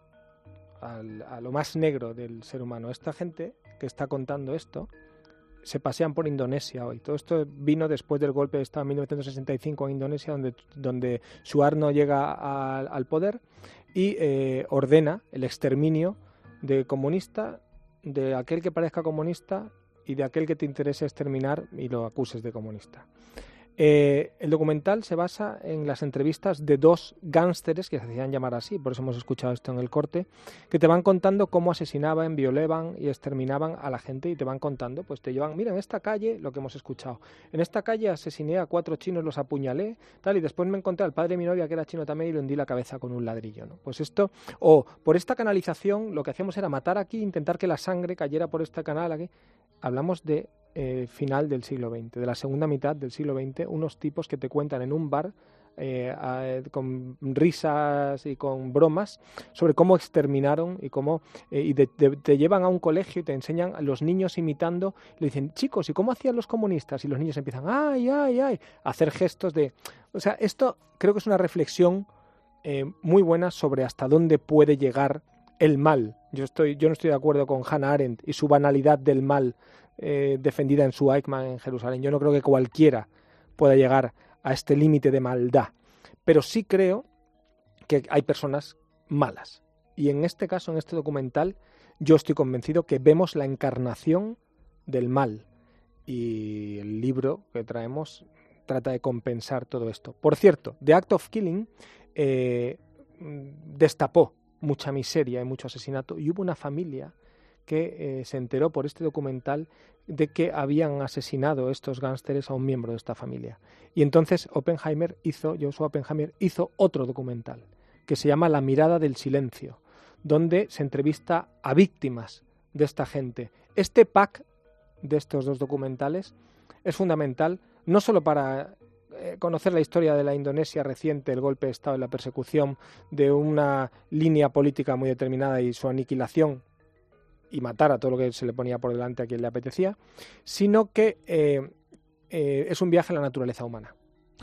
al, a lo más negro del ser humano. Esta gente que está contando esto se pasean por Indonesia hoy. Todo esto vino después del golpe de Estado en mil novecientos sesenta y cinco en Indonesia, donde, donde Suharto llega a, al poder y eh, ordena el exterminio de comunista, de aquel que parezca comunista y de aquel que te interese exterminar y lo acuses de comunista. Eh, el documental se basa en las entrevistas de dos gángsteres que se hacían llamar así, por eso hemos escuchado esto en el corte, que te van contando cómo asesinaban, violaban y exterminaban a la gente y te van contando, pues te llevan, mira, en esta calle, lo que hemos escuchado, en esta calle asesiné a cuatro chinos, los apuñalé, tal, y después me encontré al padre de mi novia que era chino también y le hundí la cabeza con un ladrillo, ¿no? Pues esto, o por esta canalización, lo que hacíamos era matar aquí, intentar que la sangre cayera por este canal aquí. Hablamos de Eh, final del siglo veinte, de la segunda mitad del siglo veinte, unos tipos que te cuentan en un bar eh, a, con risas y con bromas sobre cómo exterminaron y cómo eh, y de, de, te llevan a un colegio y te enseñan a los niños imitando, le dicen, chicos, ¿y cómo hacían los comunistas? Y los niños empiezan, ay, ay, ay, a hacer gestos de... O sea, esto creo que es una reflexión eh, muy buena sobre hasta dónde puede llegar el mal. Yo, estoy, yo no estoy de acuerdo con Hannah Arendt y su banalidad del mal Eh, defendida en su Eichmann en Jerusalén. Yo no creo que cualquiera pueda llegar a este límite de maldad, pero sí creo que hay personas malas. Y en este caso, en este documental, yo estoy convencido que vemos la encarnación del mal. Y el libro que traemos trata de compensar todo esto. Por cierto, The Act of Killing eh, destapó mucha miseria y mucho asesinato, y hubo una familia que eh, se enteró por este documental de que habían asesinado estos gángsteres a un miembro de esta familia. Y entonces Oppenheimer hizo, Joshua Oppenheimer hizo otro documental que se llama La mirada del silencio, donde se entrevista a víctimas de esta gente. Este pack de estos dos documentales es fundamental no solo para eh, conocer la historia de la Indonesia reciente, el golpe de Estado y la persecución de una línea política muy determinada y su aniquilación y matar a todo lo que se le ponía por delante a quien le apetecía, sino que eh, eh, es un viaje a la naturaleza humana.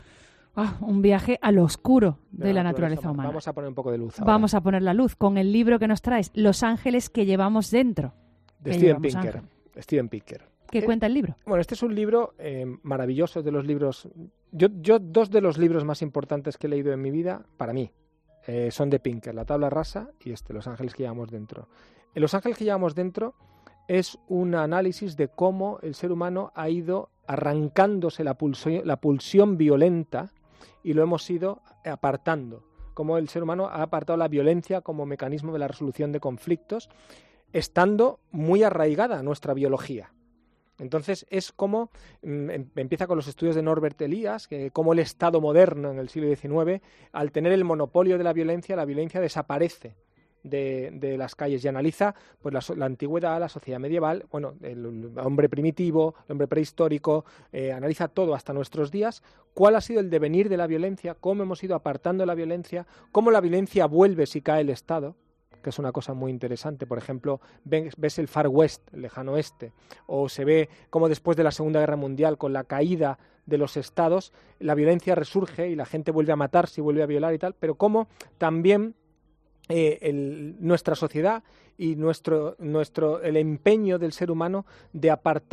Ah, un viaje al oscuro de, de la, la naturaleza, naturaleza humana. Vamos a poner un poco de luz ahora. Vamos a poner la luz con el libro que nos traes, Los ángeles que llevamos dentro. De Steven Pinker. Steven Pinker. ¿Qué eh, cuenta el libro? Bueno, este es un libro eh, maravilloso, de los libros... Yo, yo dos de los libros más importantes que he leído en mi vida, para mí, eh, son de Pinker, La tabla rasa y este, Los ángeles que llevamos dentro. Los ángeles que llevamos dentro es un análisis de cómo el ser humano ha ido arrancándose la pulsión, la pulsión violenta y lo hemos ido apartando. Cómo el ser humano ha apartado la violencia como mecanismo de la resolución de conflictos, estando muy arraigada a nuestra biología. Entonces es como, mmm, empieza con los estudios de Norbert Elias, que como el Estado moderno en el siglo diecinueve, al tener el monopolio de la violencia, la violencia desaparece De, de las calles y analiza pues la, la antigüedad, la sociedad medieval, bueno, el, el hombre primitivo, el hombre prehistórico, eh, analiza todo hasta nuestros días, cuál ha sido el devenir de la violencia, cómo hemos ido apartando la violencia, cómo la violencia vuelve si cae el Estado, que es una cosa muy interesante. Por ejemplo, ves, ves el Far West, el lejano oeste, o se ve cómo después de la Segunda Guerra Mundial, con la caída de los estados, la violencia resurge y la gente vuelve a matarse y vuelve a violar y tal, pero cómo también Eh, el, nuestra sociedad y nuestro, nuestro, el empeño del ser humano de apartar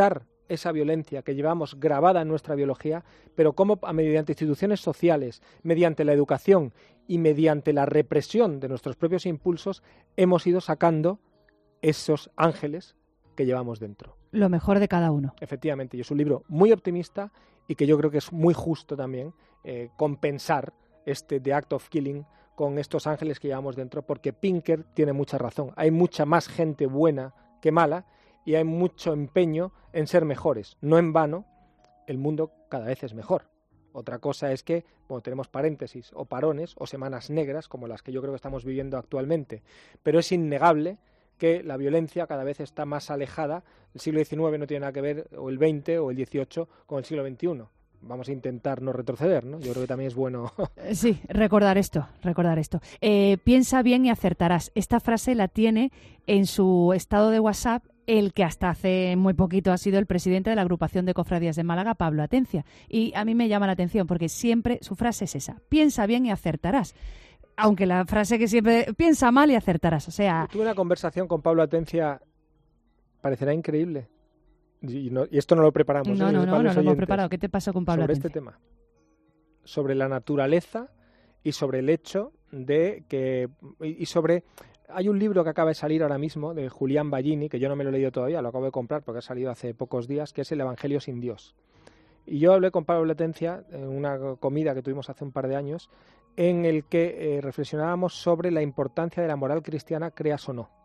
esa violencia que llevamos grabada en nuestra biología, pero cómo mediante instituciones sociales, mediante la educación y mediante la represión de nuestros propios impulsos, hemos ido sacando esos ángeles que llevamos dentro. Lo mejor de cada uno. Efectivamente, y es un libro muy optimista y que yo creo que es muy justo también eh, compensar este The Act of Killing con estos ángeles que llevamos dentro, porque Pinker tiene mucha razón. Hay mucha más gente buena que mala y hay mucho empeño en ser mejores. No en vano, el mundo cada vez es mejor. Otra cosa es que, bueno, tenemos paréntesis o parones o semanas negras, como las que yo creo que estamos viviendo actualmente, pero es innegable que la violencia cada vez está más alejada. El siglo diecinueve no tiene nada que ver, o el veinte o el dieciocho, con el siglo veintiuno. Vamos a intentar no retroceder, ¿no? Yo creo que también es bueno. Sí, recordar esto, recordar esto. Eh, piensa bien y acertarás. Esta frase la tiene en su estado de WhatsApp el que hasta hace muy poquito ha sido el presidente de la agrupación de cofradías de Málaga, Pablo Atencia. Y a mí me llama la atención porque siempre su frase es esa: piensa bien y acertarás. Aunque la frase que siempre, piensa mal y acertarás. O sea, tuve una conversación con Pablo Atencia, parecerá increíble. Y, no, y esto no lo preparamos. No, ¿eh? no, no, no lo hemos preparado. ¿Qué te pasó con Pablo Sobre Atencia? este tema. Sobre la naturaleza y sobre el hecho de que... Y sobre... Hay un libro que acaba de salir ahora mismo de Julián Ballini, que yo no me lo he leído todavía, lo acabo de comprar porque ha salido hace pocos días, que es El Evangelio sin Dios. Y yo hablé con Pablo Atencia en una comida que tuvimos hace un par de años, en el que eh, reflexionábamos sobre la importancia de la moral cristiana, creas o no.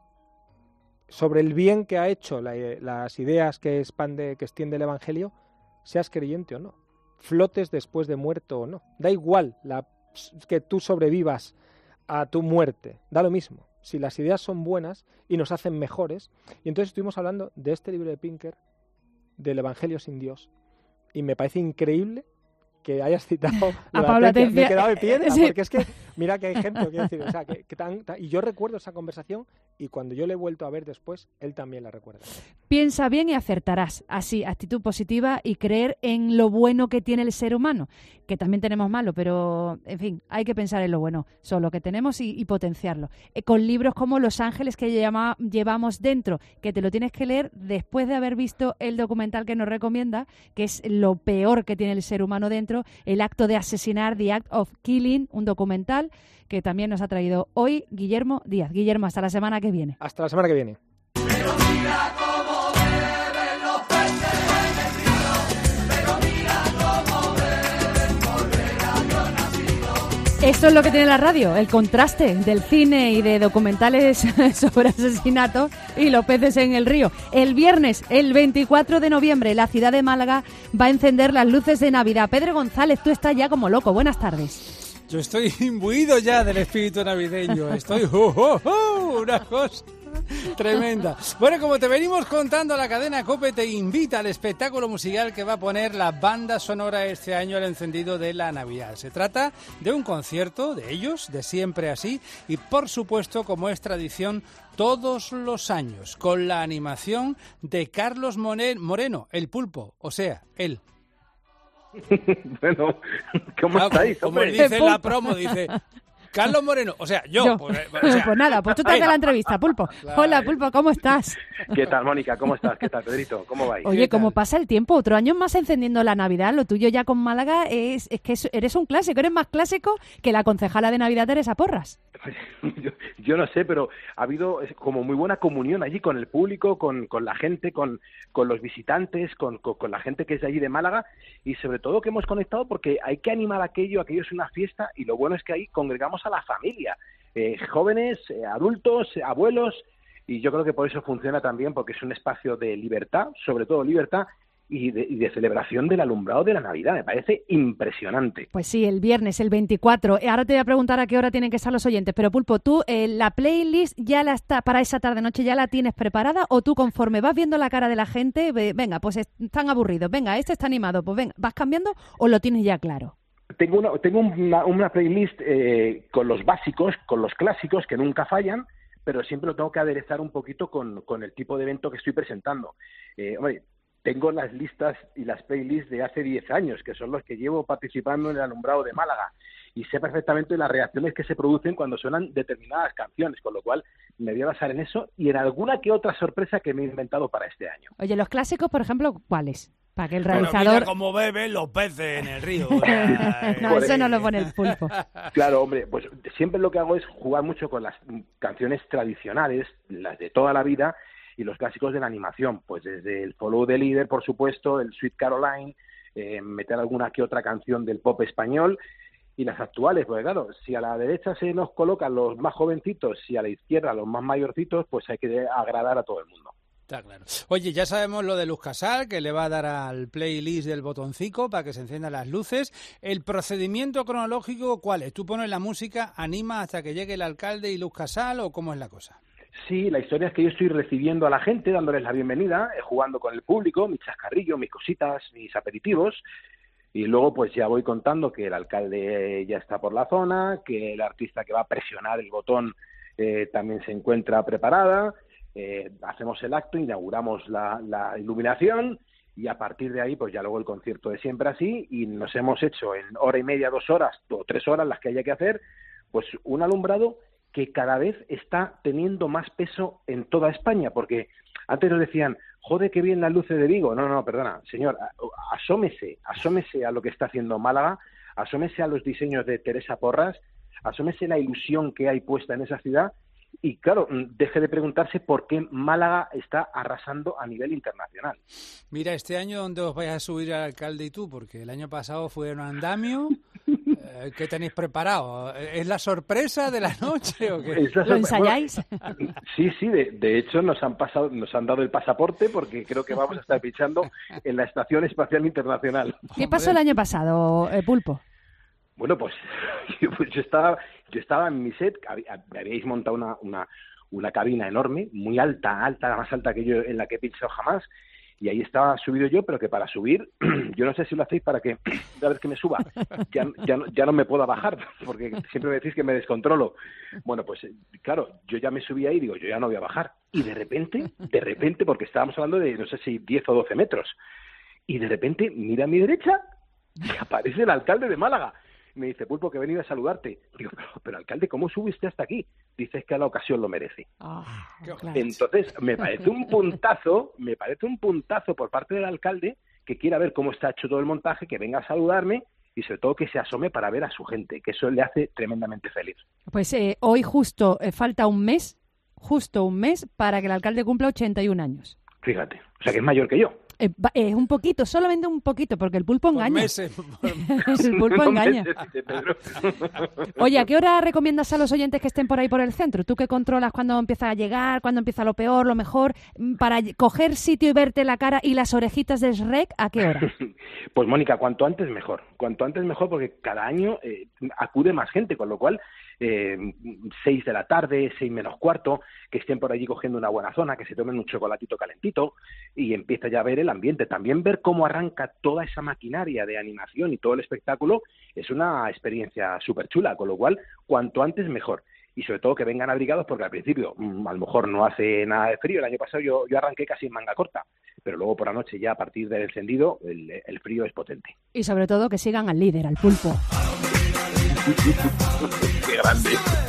Sobre el bien que ha hecho la, las ideas que expande, que extiende el Evangelio, seas creyente o no, flotes después de muerto o no. Da igual la, que tú sobrevivas a tu muerte, da lo mismo. Si las ideas son buenas y nos hacen mejores. Y entonces estuvimos hablando de este libro de Pinker, del Evangelio sin Dios, y me parece increíble que hayas citado a Pablo Atencia. Me he quedado de piedra, Sí. porque es que, mira que hay ejemplo, quiero decir, o sea, que, que tan, tan, y yo recuerdo esa conversación, y cuando yo le he vuelto a ver después, él también la recuerda. Piensa bien y acertarás. Así, actitud positiva y creer en lo bueno que tiene el ser humano, que también tenemos malo, pero, en fin, hay que pensar en lo bueno, solo lo que tenemos y, y potenciarlo. Eh, con libros como Los Ángeles que llama, llevamos dentro, que te lo tienes que leer después de haber visto el documental que nos recomienda, que es lo peor que tiene el ser humano dentro, El acto de asesinar, The Act of Killing, un documental que también nos ha traído hoy Guillermo Díaz. Guillermo, hasta la semana que viene. Hasta la semana que viene. Pero mira cómo beben los peces en el río, pero mira cómo beben por ver a Dios nacido. Esto es lo que tiene la radio, el contraste del cine y de documentales sobre asesinatos y los peces en el río. El viernes, el veinticuatro de noviembre, la ciudad de Málaga va a encender las luces de Navidad. Pedro González, tú estás ya como loco. Buenas tardes. Yo estoy imbuido ya del espíritu navideño. Estoy... ¡Oh, oh, oh! Una cosa tremenda. Bueno, como te venimos contando, la cadena COPE te invita al espectáculo musical que va a poner la banda sonora este año al encendido de la Navidad. Se trata de un concierto de ellos, de Siempre Así, y por supuesto, como es tradición, todos los años, con la animación de Carlos Moreno, el Pulpo, o sea, él. Bueno, ¿cómo Ah, estáis? Como hombre? dice en la promo, dice Carlos Moreno, o sea, yo. Yo. Pues, o sea, Pues nada, pues tú te haces la entrevista, Pulpo. Hola, Pulpo, ¿cómo estás? ¿Qué tal, Mónica? ¿Cómo estás? ¿Qué tal, Pedrito? ¿Cómo vais? Oye, ¿cómo pasa el tiempo? Otro año más encendiendo la Navidad. Lo tuyo ya con Málaga es, es que es- eres un clásico. Eres más clásico que la concejala de Navidad Teresa Porras. Yo, yo no sé, pero ha habido es como muy buena comunión allí con el público, con, con la gente, con, con los visitantes, con, con, con la gente que es de allí de Málaga, y sobre todo que hemos conectado porque hay que animar aquello, aquello es una fiesta, y lo bueno es que ahí congregamos a la familia, eh, jóvenes, eh, adultos, eh, abuelos, y yo creo que por eso funciona también, porque es un espacio de libertad, sobre todo libertad, y de, y de celebración del alumbrado de la Navidad. Me parece impresionante. Pues sí, el viernes, el veinticuatro. Eh, Ahora te voy a preguntar a qué hora tienen que estar los oyentes. Pero Pulpo, ¿tú eh, la playlist ya la está para esa tarde-noche ya la tienes preparada? ¿O tú conforme vas viendo la cara de la gente, ve- venga, pues están aburridos, venga, este está animado, pues venga, ¿vas cambiando o lo tienes ya claro? Tengo una, tengo una, una playlist eh, con los básicos, con los clásicos que nunca fallan, pero siempre lo tengo que aderezar un poquito con, con el tipo de evento que estoy presentando. Eh, hombre, tengo las listas y las playlists de hace diez años, que son los que llevo participando en el alumbrado de Málaga. y sé perfectamente las reacciones que se producen cuando suenan determinadas canciones, con lo cual me voy a basar en eso y en alguna que otra sorpresa que me he inventado para este año. Oye, los clásicos, por ejemplo, ¿cuáles? Para que el Bueno, realizador... mira cómo beben los peces en el río. O sea, no, eso no lo pone el Pulpo. Claro, hombre, pues siempre lo que hago es jugar mucho con las canciones tradicionales, las de toda la vida, y los clásicos de la animación, pues desde el Follow the Leader, por supuesto, el Sweet Caroline, eh, meter alguna que otra canción del pop español, y las actuales, pues claro, si a la derecha se nos colocan los más jovencitos y a la izquierda los más mayorcitos, pues hay que agradar a todo el mundo. Está claro. Oye, ya sabemos lo de Luz Casal, que le va a dar al playlist del botoncito para que se enciendan las luces. ¿El procedimiento cronológico cuál es? ¿Tú pones la música, animas hasta que llegue el alcalde y Luz Casal o cómo es la cosa? Sí, la historia es que yo estoy recibiendo a la gente, dándoles la bienvenida, eh, jugando con el público, mis chascarrillos, mis cositas, mis aperitivos, y luego pues ya voy contando que el alcalde ya está por la zona, que el artista que va a presionar el botón eh, también se encuentra preparada, eh, hacemos el acto, inauguramos la, la iluminación y a partir de ahí pues ya luego el concierto de siempre así y nos hemos hecho en hora y media, dos horas o tres horas las que haya que hacer, pues un alumbrado que cada vez está teniendo más peso en toda España, porque antes nos decían, joder, qué bien las luces de Vigo. No, no, perdona, señor, asómese, asómese a lo que está haciendo Málaga, asómese a los diseños de Teresa Porras, asómese la ilusión que hay puesta en esa ciudad y, claro, deje de preguntarse por qué Málaga está arrasando a nivel internacional. Mira, este año, ¿dónde os vais a subir al alcalde y tú? Porque el año pasado fue un andamio. ¿Qué tenéis preparado? ¿Es la sorpresa de la noche o qué? ¿Lo ensayáis? Bueno, sí, sí, de, de hecho nos han pasado, nos han dado el pasaporte porque creo que vamos a estar pinchando en la Estación Espacial Internacional. ¿Qué pasó el año pasado, eh, Pulpo? Bueno, pues yo, pues yo estaba yo estaba en mi set, me habíais montado una, una, una cabina enorme, muy alta, alta, la más alta que yo en la que he pinchado jamás, y ahí estaba subido yo, pero que para subir, yo no sé si lo hacéis para que cada vez que me suba ya, ya, no, ya no me pueda bajar, porque siempre me decís que me descontrolo. Bueno, pues claro, yo ya me subí ahí y digo, yo ya no voy a bajar. Y de repente, de repente, porque estábamos hablando de, no sé si diez o doce metros, y de repente, mira a mi derecha y aparece el alcalde de Málaga. Me dice, Pulpo, que he venido a saludarte. Digo, pero, pero alcalde, ¿cómo subiste hasta aquí? Dices que a la ocasión lo merece. Oh, claro. Entonces, me parece un puntazo, me parece un puntazo por parte del alcalde que quiera ver cómo está hecho todo el montaje, que venga a saludarme y sobre todo que se asome para ver a su gente, que eso le hace tremendamente feliz. Pues eh, hoy justo eh, falta un mes, justo un mes para que el alcalde cumpla ochenta y un años. Fíjate, o sea que es mayor que yo. Es eh, eh, un poquito, solamente un poquito, porque el pulpo engaña. Por meses, por meses. El pulpo No engaña. meses, dice Pedro. Oye, ¿a qué hora recomiendas a los oyentes que estén por ahí por el centro? Tú que controlas cuándo empieza a llegar, cuándo empieza lo peor, lo mejor, para coger sitio y verte la cara y las orejitas de Shrek, ¿a qué hora? Pues Mónica, cuanto antes mejor, cuanto antes mejor porque cada año eh, acude más gente, con lo cual eh, seis de la tarde, seis menos cuarto, que estén por allí cogiendo una buena zona, que se tomen un chocolatito calentito y empieza ya a ver el ambiente. También ver cómo arranca toda esa maquinaria de animación y todo el espectáculo es una experiencia súper chula, con lo cual cuanto antes mejor. Y sobre todo que vengan abrigados porque al principio mmm, a lo mejor no hace nada de frío. El año pasado yo, yo arranqué casi en manga corta, pero luego por la noche ya a partir del encendido el, el frío es potente. Y sobre todo que sigan al líder, al Pulpo. ¡Qué grande!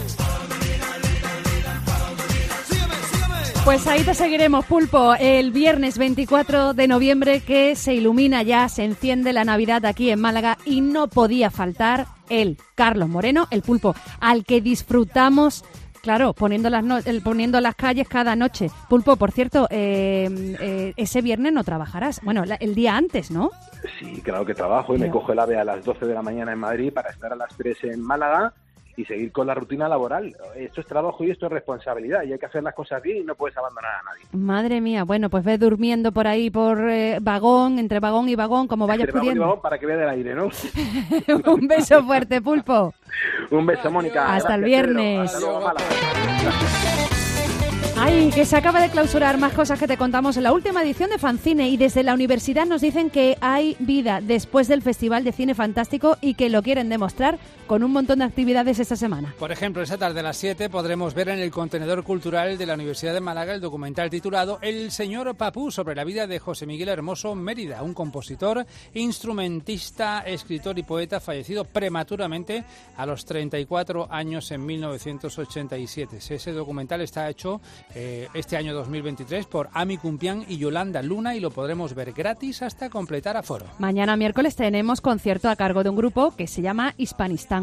Pues ahí te seguiremos, Pulpo, el viernes veinticuatro de noviembre, que se ilumina ya, se enciende la Navidad aquí en Málaga y no podía faltar él, Carlos Moreno, el Pulpo, al que disfrutamos, claro, poniendo las, no- el, poniendo las calles cada noche. Pulpo, por cierto, eh, eh, ese viernes no trabajarás, bueno, la- el día antes, ¿no? Sí, claro que trabajo y me cojo el AVE a las doce de la mañana en Madrid para estar a las tres en Málaga y seguir con la rutina laboral. Esto es trabajo y esto es responsabilidad y hay que hacer las cosas bien y no puedes abandonar a nadie. Madre mía, bueno, pues ve durmiendo por ahí por eh, vagón, entre vagón y vagón, como vayas Entre vagón y pudiendo. vagón para que vea del aire, ¿no? Un beso fuerte, Pulpo. Un beso, Mónica. Hasta el Gracias, Pedro. viernes. Hasta luego, Málaga. Ay, que se acaba de clausurar. Más cosas que te contamos en la última edición de Fancine, y desde la universidad nos dicen que hay vida después del Festival de Cine Fantástico y que lo quieren demostrar con un montón de actividades esta semana. Por ejemplo, esta tarde a las siete podremos ver en el contenedor cultural de la Universidad de Málaga el documental titulado El señor Papú, sobre la vida de José Miguel Hermoso Mérida, un compositor, instrumentista, escritor y poeta fallecido prematuramente a los treinta y cuatro años en mil novecientos ochenta y siete. Ese documental está hecho eh, este año dos mil veintitrés por Ami Cumpián y Yolanda Luna y lo podremos ver gratis hasta completar aforo. Mañana miércoles tenemos concierto a cargo de un grupo que se llama Hispanistán.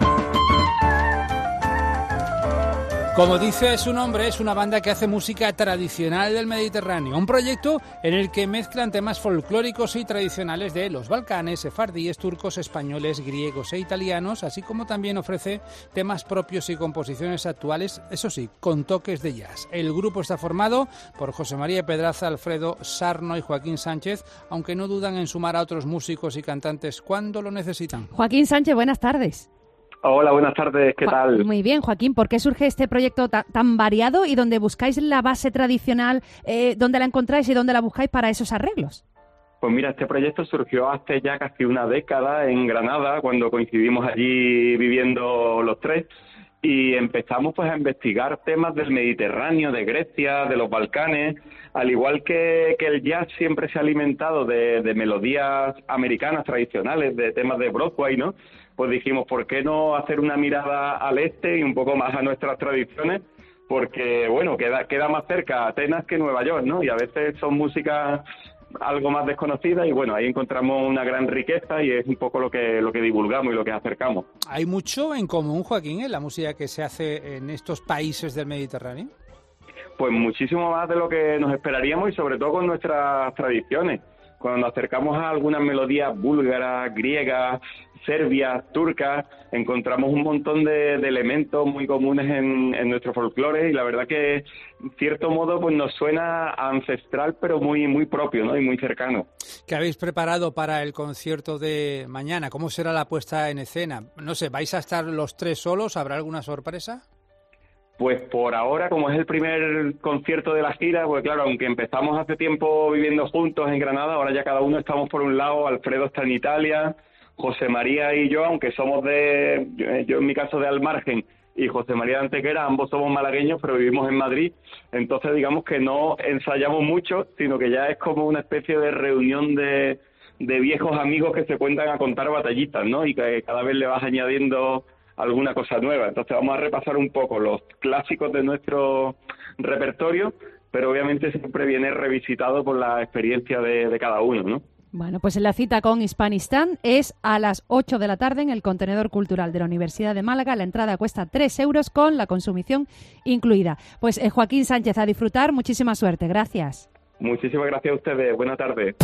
Como dice su nombre, es una banda que hace música tradicional del Mediterráneo, un proyecto en el que mezclan temas folclóricos y tradicionales de los Balcanes, sefardíes, turcos, españoles, griegos e italianos, así como también ofrece temas propios y composiciones actuales, eso sí, con toques de jazz. El grupo está formado por José María Pedraza, Alfredo Sarno y Joaquín Sánchez, aunque no dudan en sumar a otros músicos y cantantes cuando lo necesitan. Joaquín Sánchez, buenas tardes. Hola, buenas tardes, ¿qué tal? Muy bien, Joaquín, ¿por qué surge este proyecto ta- tan variado y donde buscáis la base tradicional, eh, dónde la encontráis y dónde la buscáis para esos arreglos? Pues mira, este proyecto surgió hace ya casi una década en Granada, cuando coincidimos allí viviendo los tres, y empezamos pues a investigar temas del Mediterráneo, de Grecia, de los Balcanes, al igual que, que el jazz siempre se ha alimentado de, de melodías americanas tradicionales, de temas de Broadway, ¿no? Pues dijimos, ¿por qué no hacer una mirada al este y un poco más a nuestras tradiciones? Porque, bueno, queda, queda más cerca Atenas que Nueva York, ¿no? Y a veces son músicas algo más desconocidas y, bueno, ahí encontramos una gran riqueza y es un poco lo que, lo que divulgamos y lo que acercamos. ¿Hay mucho en común, Joaquín, en la música que se hace en estos países del Mediterráneo? Pues muchísimo más de lo que nos esperaríamos y sobre todo con nuestras tradiciones. Cuando nos acercamos a algunas melodías búlgaras, griegas, serbias, turcas, encontramos un montón de, de elementos muy comunes en, en nuestro folclore y la verdad que, en cierto modo, pues nos suena ancestral, pero muy muy propio, ¿no? Y muy cercano. ¿Qué habéis preparado para el concierto de mañana? ¿Cómo será la puesta en escena? No sé, ¿vais a estar los tres solos? ¿Habrá alguna sorpresa? Pues por ahora, como es el primer concierto de la gira, pues claro, aunque empezamos hace tiempo viviendo juntos en Granada, ahora ya cada uno estamos por un lado, Alfredo está en Italia, José María y yo, aunque somos de, yo, yo en mi caso de Almargen y José María de Antequera, ambos somos malagueños, pero vivimos en Madrid, entonces digamos que no ensayamos mucho, sino que ya es como una especie de reunión de, de viejos amigos que se cuentan a contar batallitas, ¿no? Y que cada vez le vas añadiendo alguna cosa nueva. Entonces vamos a repasar un poco los clásicos de nuestro repertorio, pero obviamente siempre viene revisitado por la experiencia de, de cada uno, ¿no? Bueno, pues la cita con Hispanistán es a las ocho de la tarde en el contenedor cultural de la Universidad de Málaga. La entrada cuesta tres euros con la consumición incluida. Pues eh, Joaquín Sánchez, a disfrutar. Muchísima suerte. Gracias. Muchísimas gracias a ustedes. Buena tarde.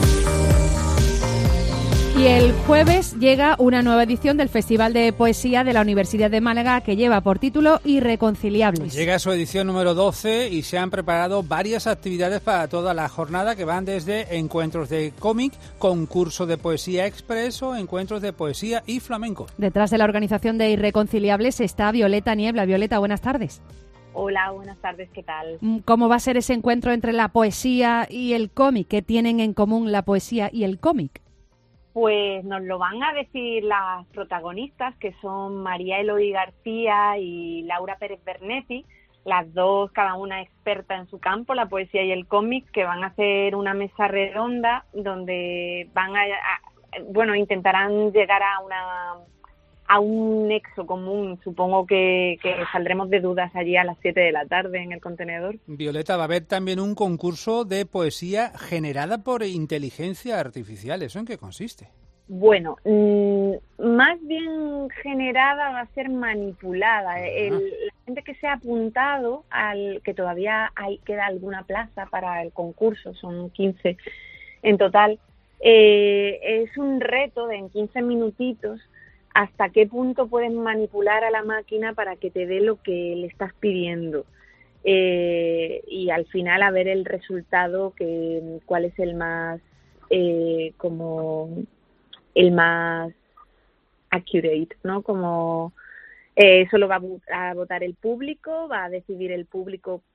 Y el jueves llega una nueva edición del Festival de Poesía de la Universidad de Málaga que lleva por título Irreconciliables. Llega a su edición número doce y se han preparado varias actividades para toda la jornada que van desde encuentros de cómic, concurso de poesía express o encuentros de poesía y flamenco. Detrás de la organización de Irreconciliables está Violeta Niebla. Violeta, buenas tardes. Hola, buenas tardes, ¿qué tal? ¿Cómo va a ser ese encuentro entre la poesía y el cómic? ¿Qué tienen en común la poesía y el cómic? Pues nos lo van a decir las protagonistas, que son María Eloy García y Laura Pérez Bernetti, las dos, cada una experta en su campo, la poesía y el cómic, que van a hacer una mesa redonda donde van a, a bueno, intentarán llegar a una a un nexo común. Supongo que, que saldremos de dudas allí a las siete de la tarde en el contenedor. Violeta, va a haber también un concurso de poesía generada por inteligencia artificial. ¿Eso en qué consiste? Bueno, mmm, más bien generada va a ser manipulada. El, la gente que se ha apuntado, al que todavía hay queda alguna plaza para el concurso, son quince en total, eh, es un reto de en quince minutitos hasta qué punto puedes manipular a la máquina para que te dé lo que le estás pidiendo. Eh, y al final a ver el resultado, que cuál es el más eh, como el más accurate, ¿no? Como eh, eso lo va a votar el público, va a decidir el público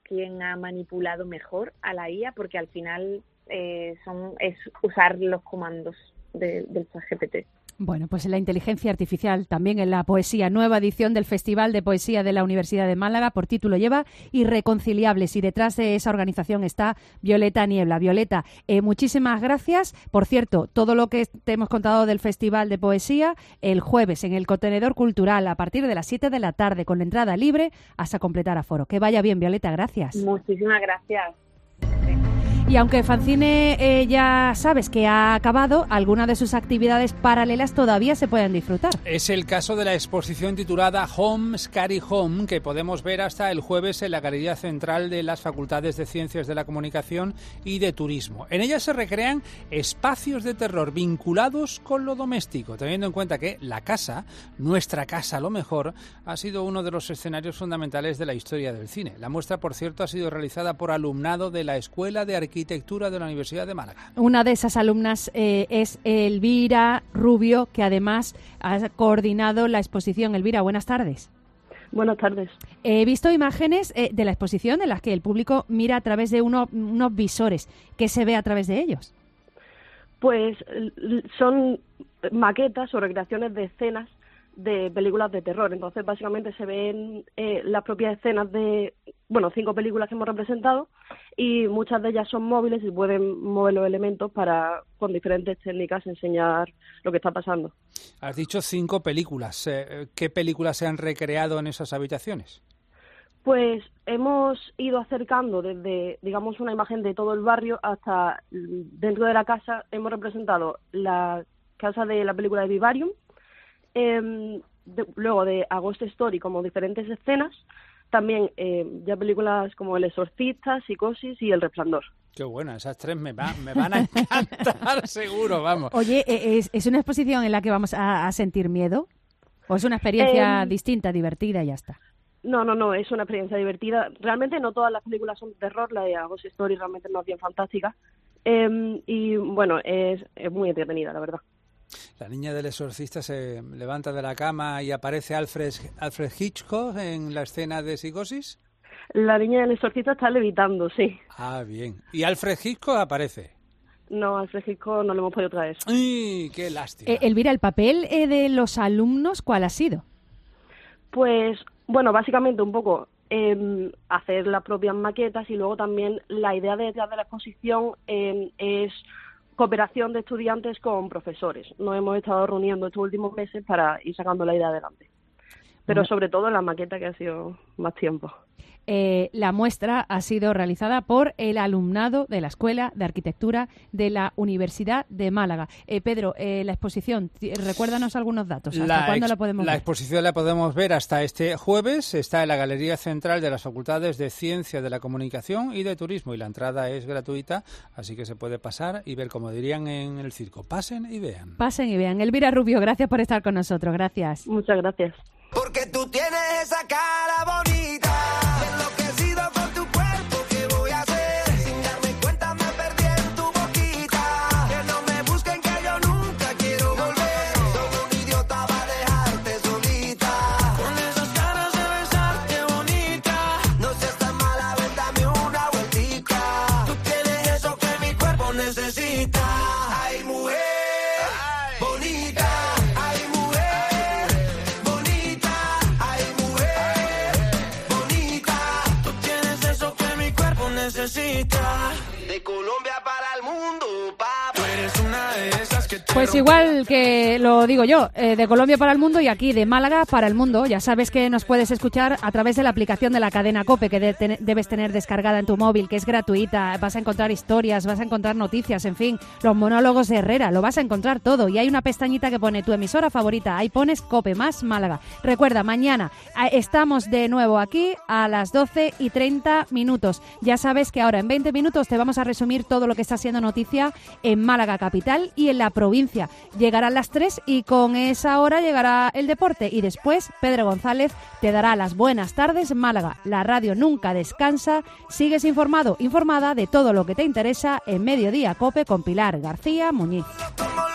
quién ha manipulado mejor a la I A, porque al final eh, son es usar los comandos de, del ChatGPT. Bueno, pues la inteligencia artificial también en la poesía. Nueva edición del Festival de Poesía de la Universidad de Málaga, por título lleva Irreconciliables, y detrás de esa organización está Violeta Niebla. Violeta, eh, muchísimas gracias. Por cierto, todo lo que te hemos contado del Festival de Poesía, el jueves en el Contenedor Cultural a partir de las siete de la tarde, con la entrada libre hasta completar aforo. Que vaya bien, Violeta, gracias. Muchísimas gracias. Y aunque Fancine eh, ya sabes que ha acabado, algunas de sus actividades paralelas todavía se pueden disfrutar. Es el caso de la exposición titulada Home, Scary Home, que podemos ver hasta el jueves en la Galería Central de las Facultades de Ciencias de la Comunicación y de Turismo. En ella se recrean espacios de terror vinculados con lo doméstico, teniendo en cuenta que la casa, nuestra casa a lo mejor, ha sido uno de los escenarios fundamentales de la historia del cine. La muestra, por cierto, ha sido realizada por alumnado de la Escuela de Arquitectura Arquitectura de la Universidad de Málaga. Una de esas alumnas eh, es Elvira Rubio, que además ha coordinado la exposición. Elvira, buenas tardes. Buenas tardes. He visto imágenes eh, de la exposición en las que el público mira a través de uno, unos visores. ¿Qué se ve a través de ellos? Pues son maquetas o recreaciones de escenas de películas de terror. Entonces, básicamente se ven eh, las propias escenas de, bueno, cinco películas que hemos representado, y muchas de ellas son móviles y pueden mover los elementos para, con diferentes técnicas, enseñar lo que está pasando. Has dicho cinco películas. ¿Qué películas se han recreado en esas habitaciones? Pues hemos ido acercando desde, digamos, una imagen de todo el barrio hasta dentro de la casa. Hemos representado la casa de la película de Vivarium, eh, de, luego de A Ghost Story, como diferentes escenas. También eh, ya películas como El Exorcista, Psicosis y El Resplandor. Qué bueno, esas tres me, va, me van a encantar, seguro, vamos. Oye, ¿es, ¿es una exposición en la que vamos a, a sentir miedo? ¿O es una experiencia eh, distinta, divertida y ya está? No, no, no, es una experiencia divertida. Realmente no todas las películas son de terror, la de A Ghost Story realmente es más bien fantástica. Eh, y bueno, es, es muy entretenida, la verdad. La niña del exorcista se levanta de la cama y aparece Alfred, Alfred Hitchcock en la escena de Psicosis. La niña del exorcista está levitando, sí. Ah, bien. ¿Y Alfred Hitchcock aparece? No, Alfred Hitchcock no lo hemos podido traer. ¡Ay, qué lástima! Eh, Elvira, ¿el papel eh, de los alumnos cuál ha sido? Pues, bueno, básicamente un poco eh, hacer las propias maquetas, y luego también la idea detrás de la exposición eh, es cooperación de estudiantes con profesores. Nos hemos estado reuniendo estos últimos meses para ir sacando la idea adelante. Pero bueno, sobre todo en la maqueta, que ha sido más tiempo. Eh, la muestra ha sido realizada por el alumnado de la Escuela de Arquitectura de la Universidad de Málaga. Eh, Pedro, eh, la exposición, recuérdanos algunos datos. ¿Hasta la cuándo ex, la podemos la ver? La exposición la podemos ver hasta este jueves. Está en la Galería Central de las Facultades de Ciencias de la Comunicación y de Turismo, y la entrada es gratuita, así que se puede pasar y ver, como dirían en el circo. Pasen y vean. Pasen y vean. Elvira Rubio, gracias por estar con nosotros. Gracias. Muchas gracias. Porque tú tienes esa cara bonita, enloquecido con tu cuerpo, ¿qué voy a hacer? Sin darme cuenta me perdí en tu boquita, que no me busquen que yo nunca quiero volver, soy un idiota para dejarte solita, con esas ganas de besarte bonita, no seas tan mala, ven dame una vueltita, tú tienes eso que mi cuerpo necesita, ay mujer, bonita. De Colombia para el mundo, papá. Tú eres una de esas que te Pues igual que lo digo yo, eh, de Colombia para el mundo, y aquí de Málaga para el mundo. Ya sabes que nos puedes escuchar a través de la aplicación de la cadena COPE, que de ten- debes tener descargada en tu móvil, que es gratuita. Vas a encontrar historias, vas a encontrar noticias, en fin, los monólogos de Herrera, lo vas a encontrar todo. Y hay una pestañita que pone tu emisora favorita, ahí pones COPE más Málaga. Recuerda, mañana eh, estamos de nuevo aquí a las doce y treinta minutos. Ya sabes que ahora en veinte minutos te vamos a resumir todo lo que está siendo noticia en Málaga capital y en la provincia. Llegarán las tres y con esa hora llegará el deporte, y después Pedro González te dará las buenas tardes Málaga. La radio nunca descansa. Sigues informado, informada de todo lo que te interesa en Mediodía Cope con Pilar García Muñiz. como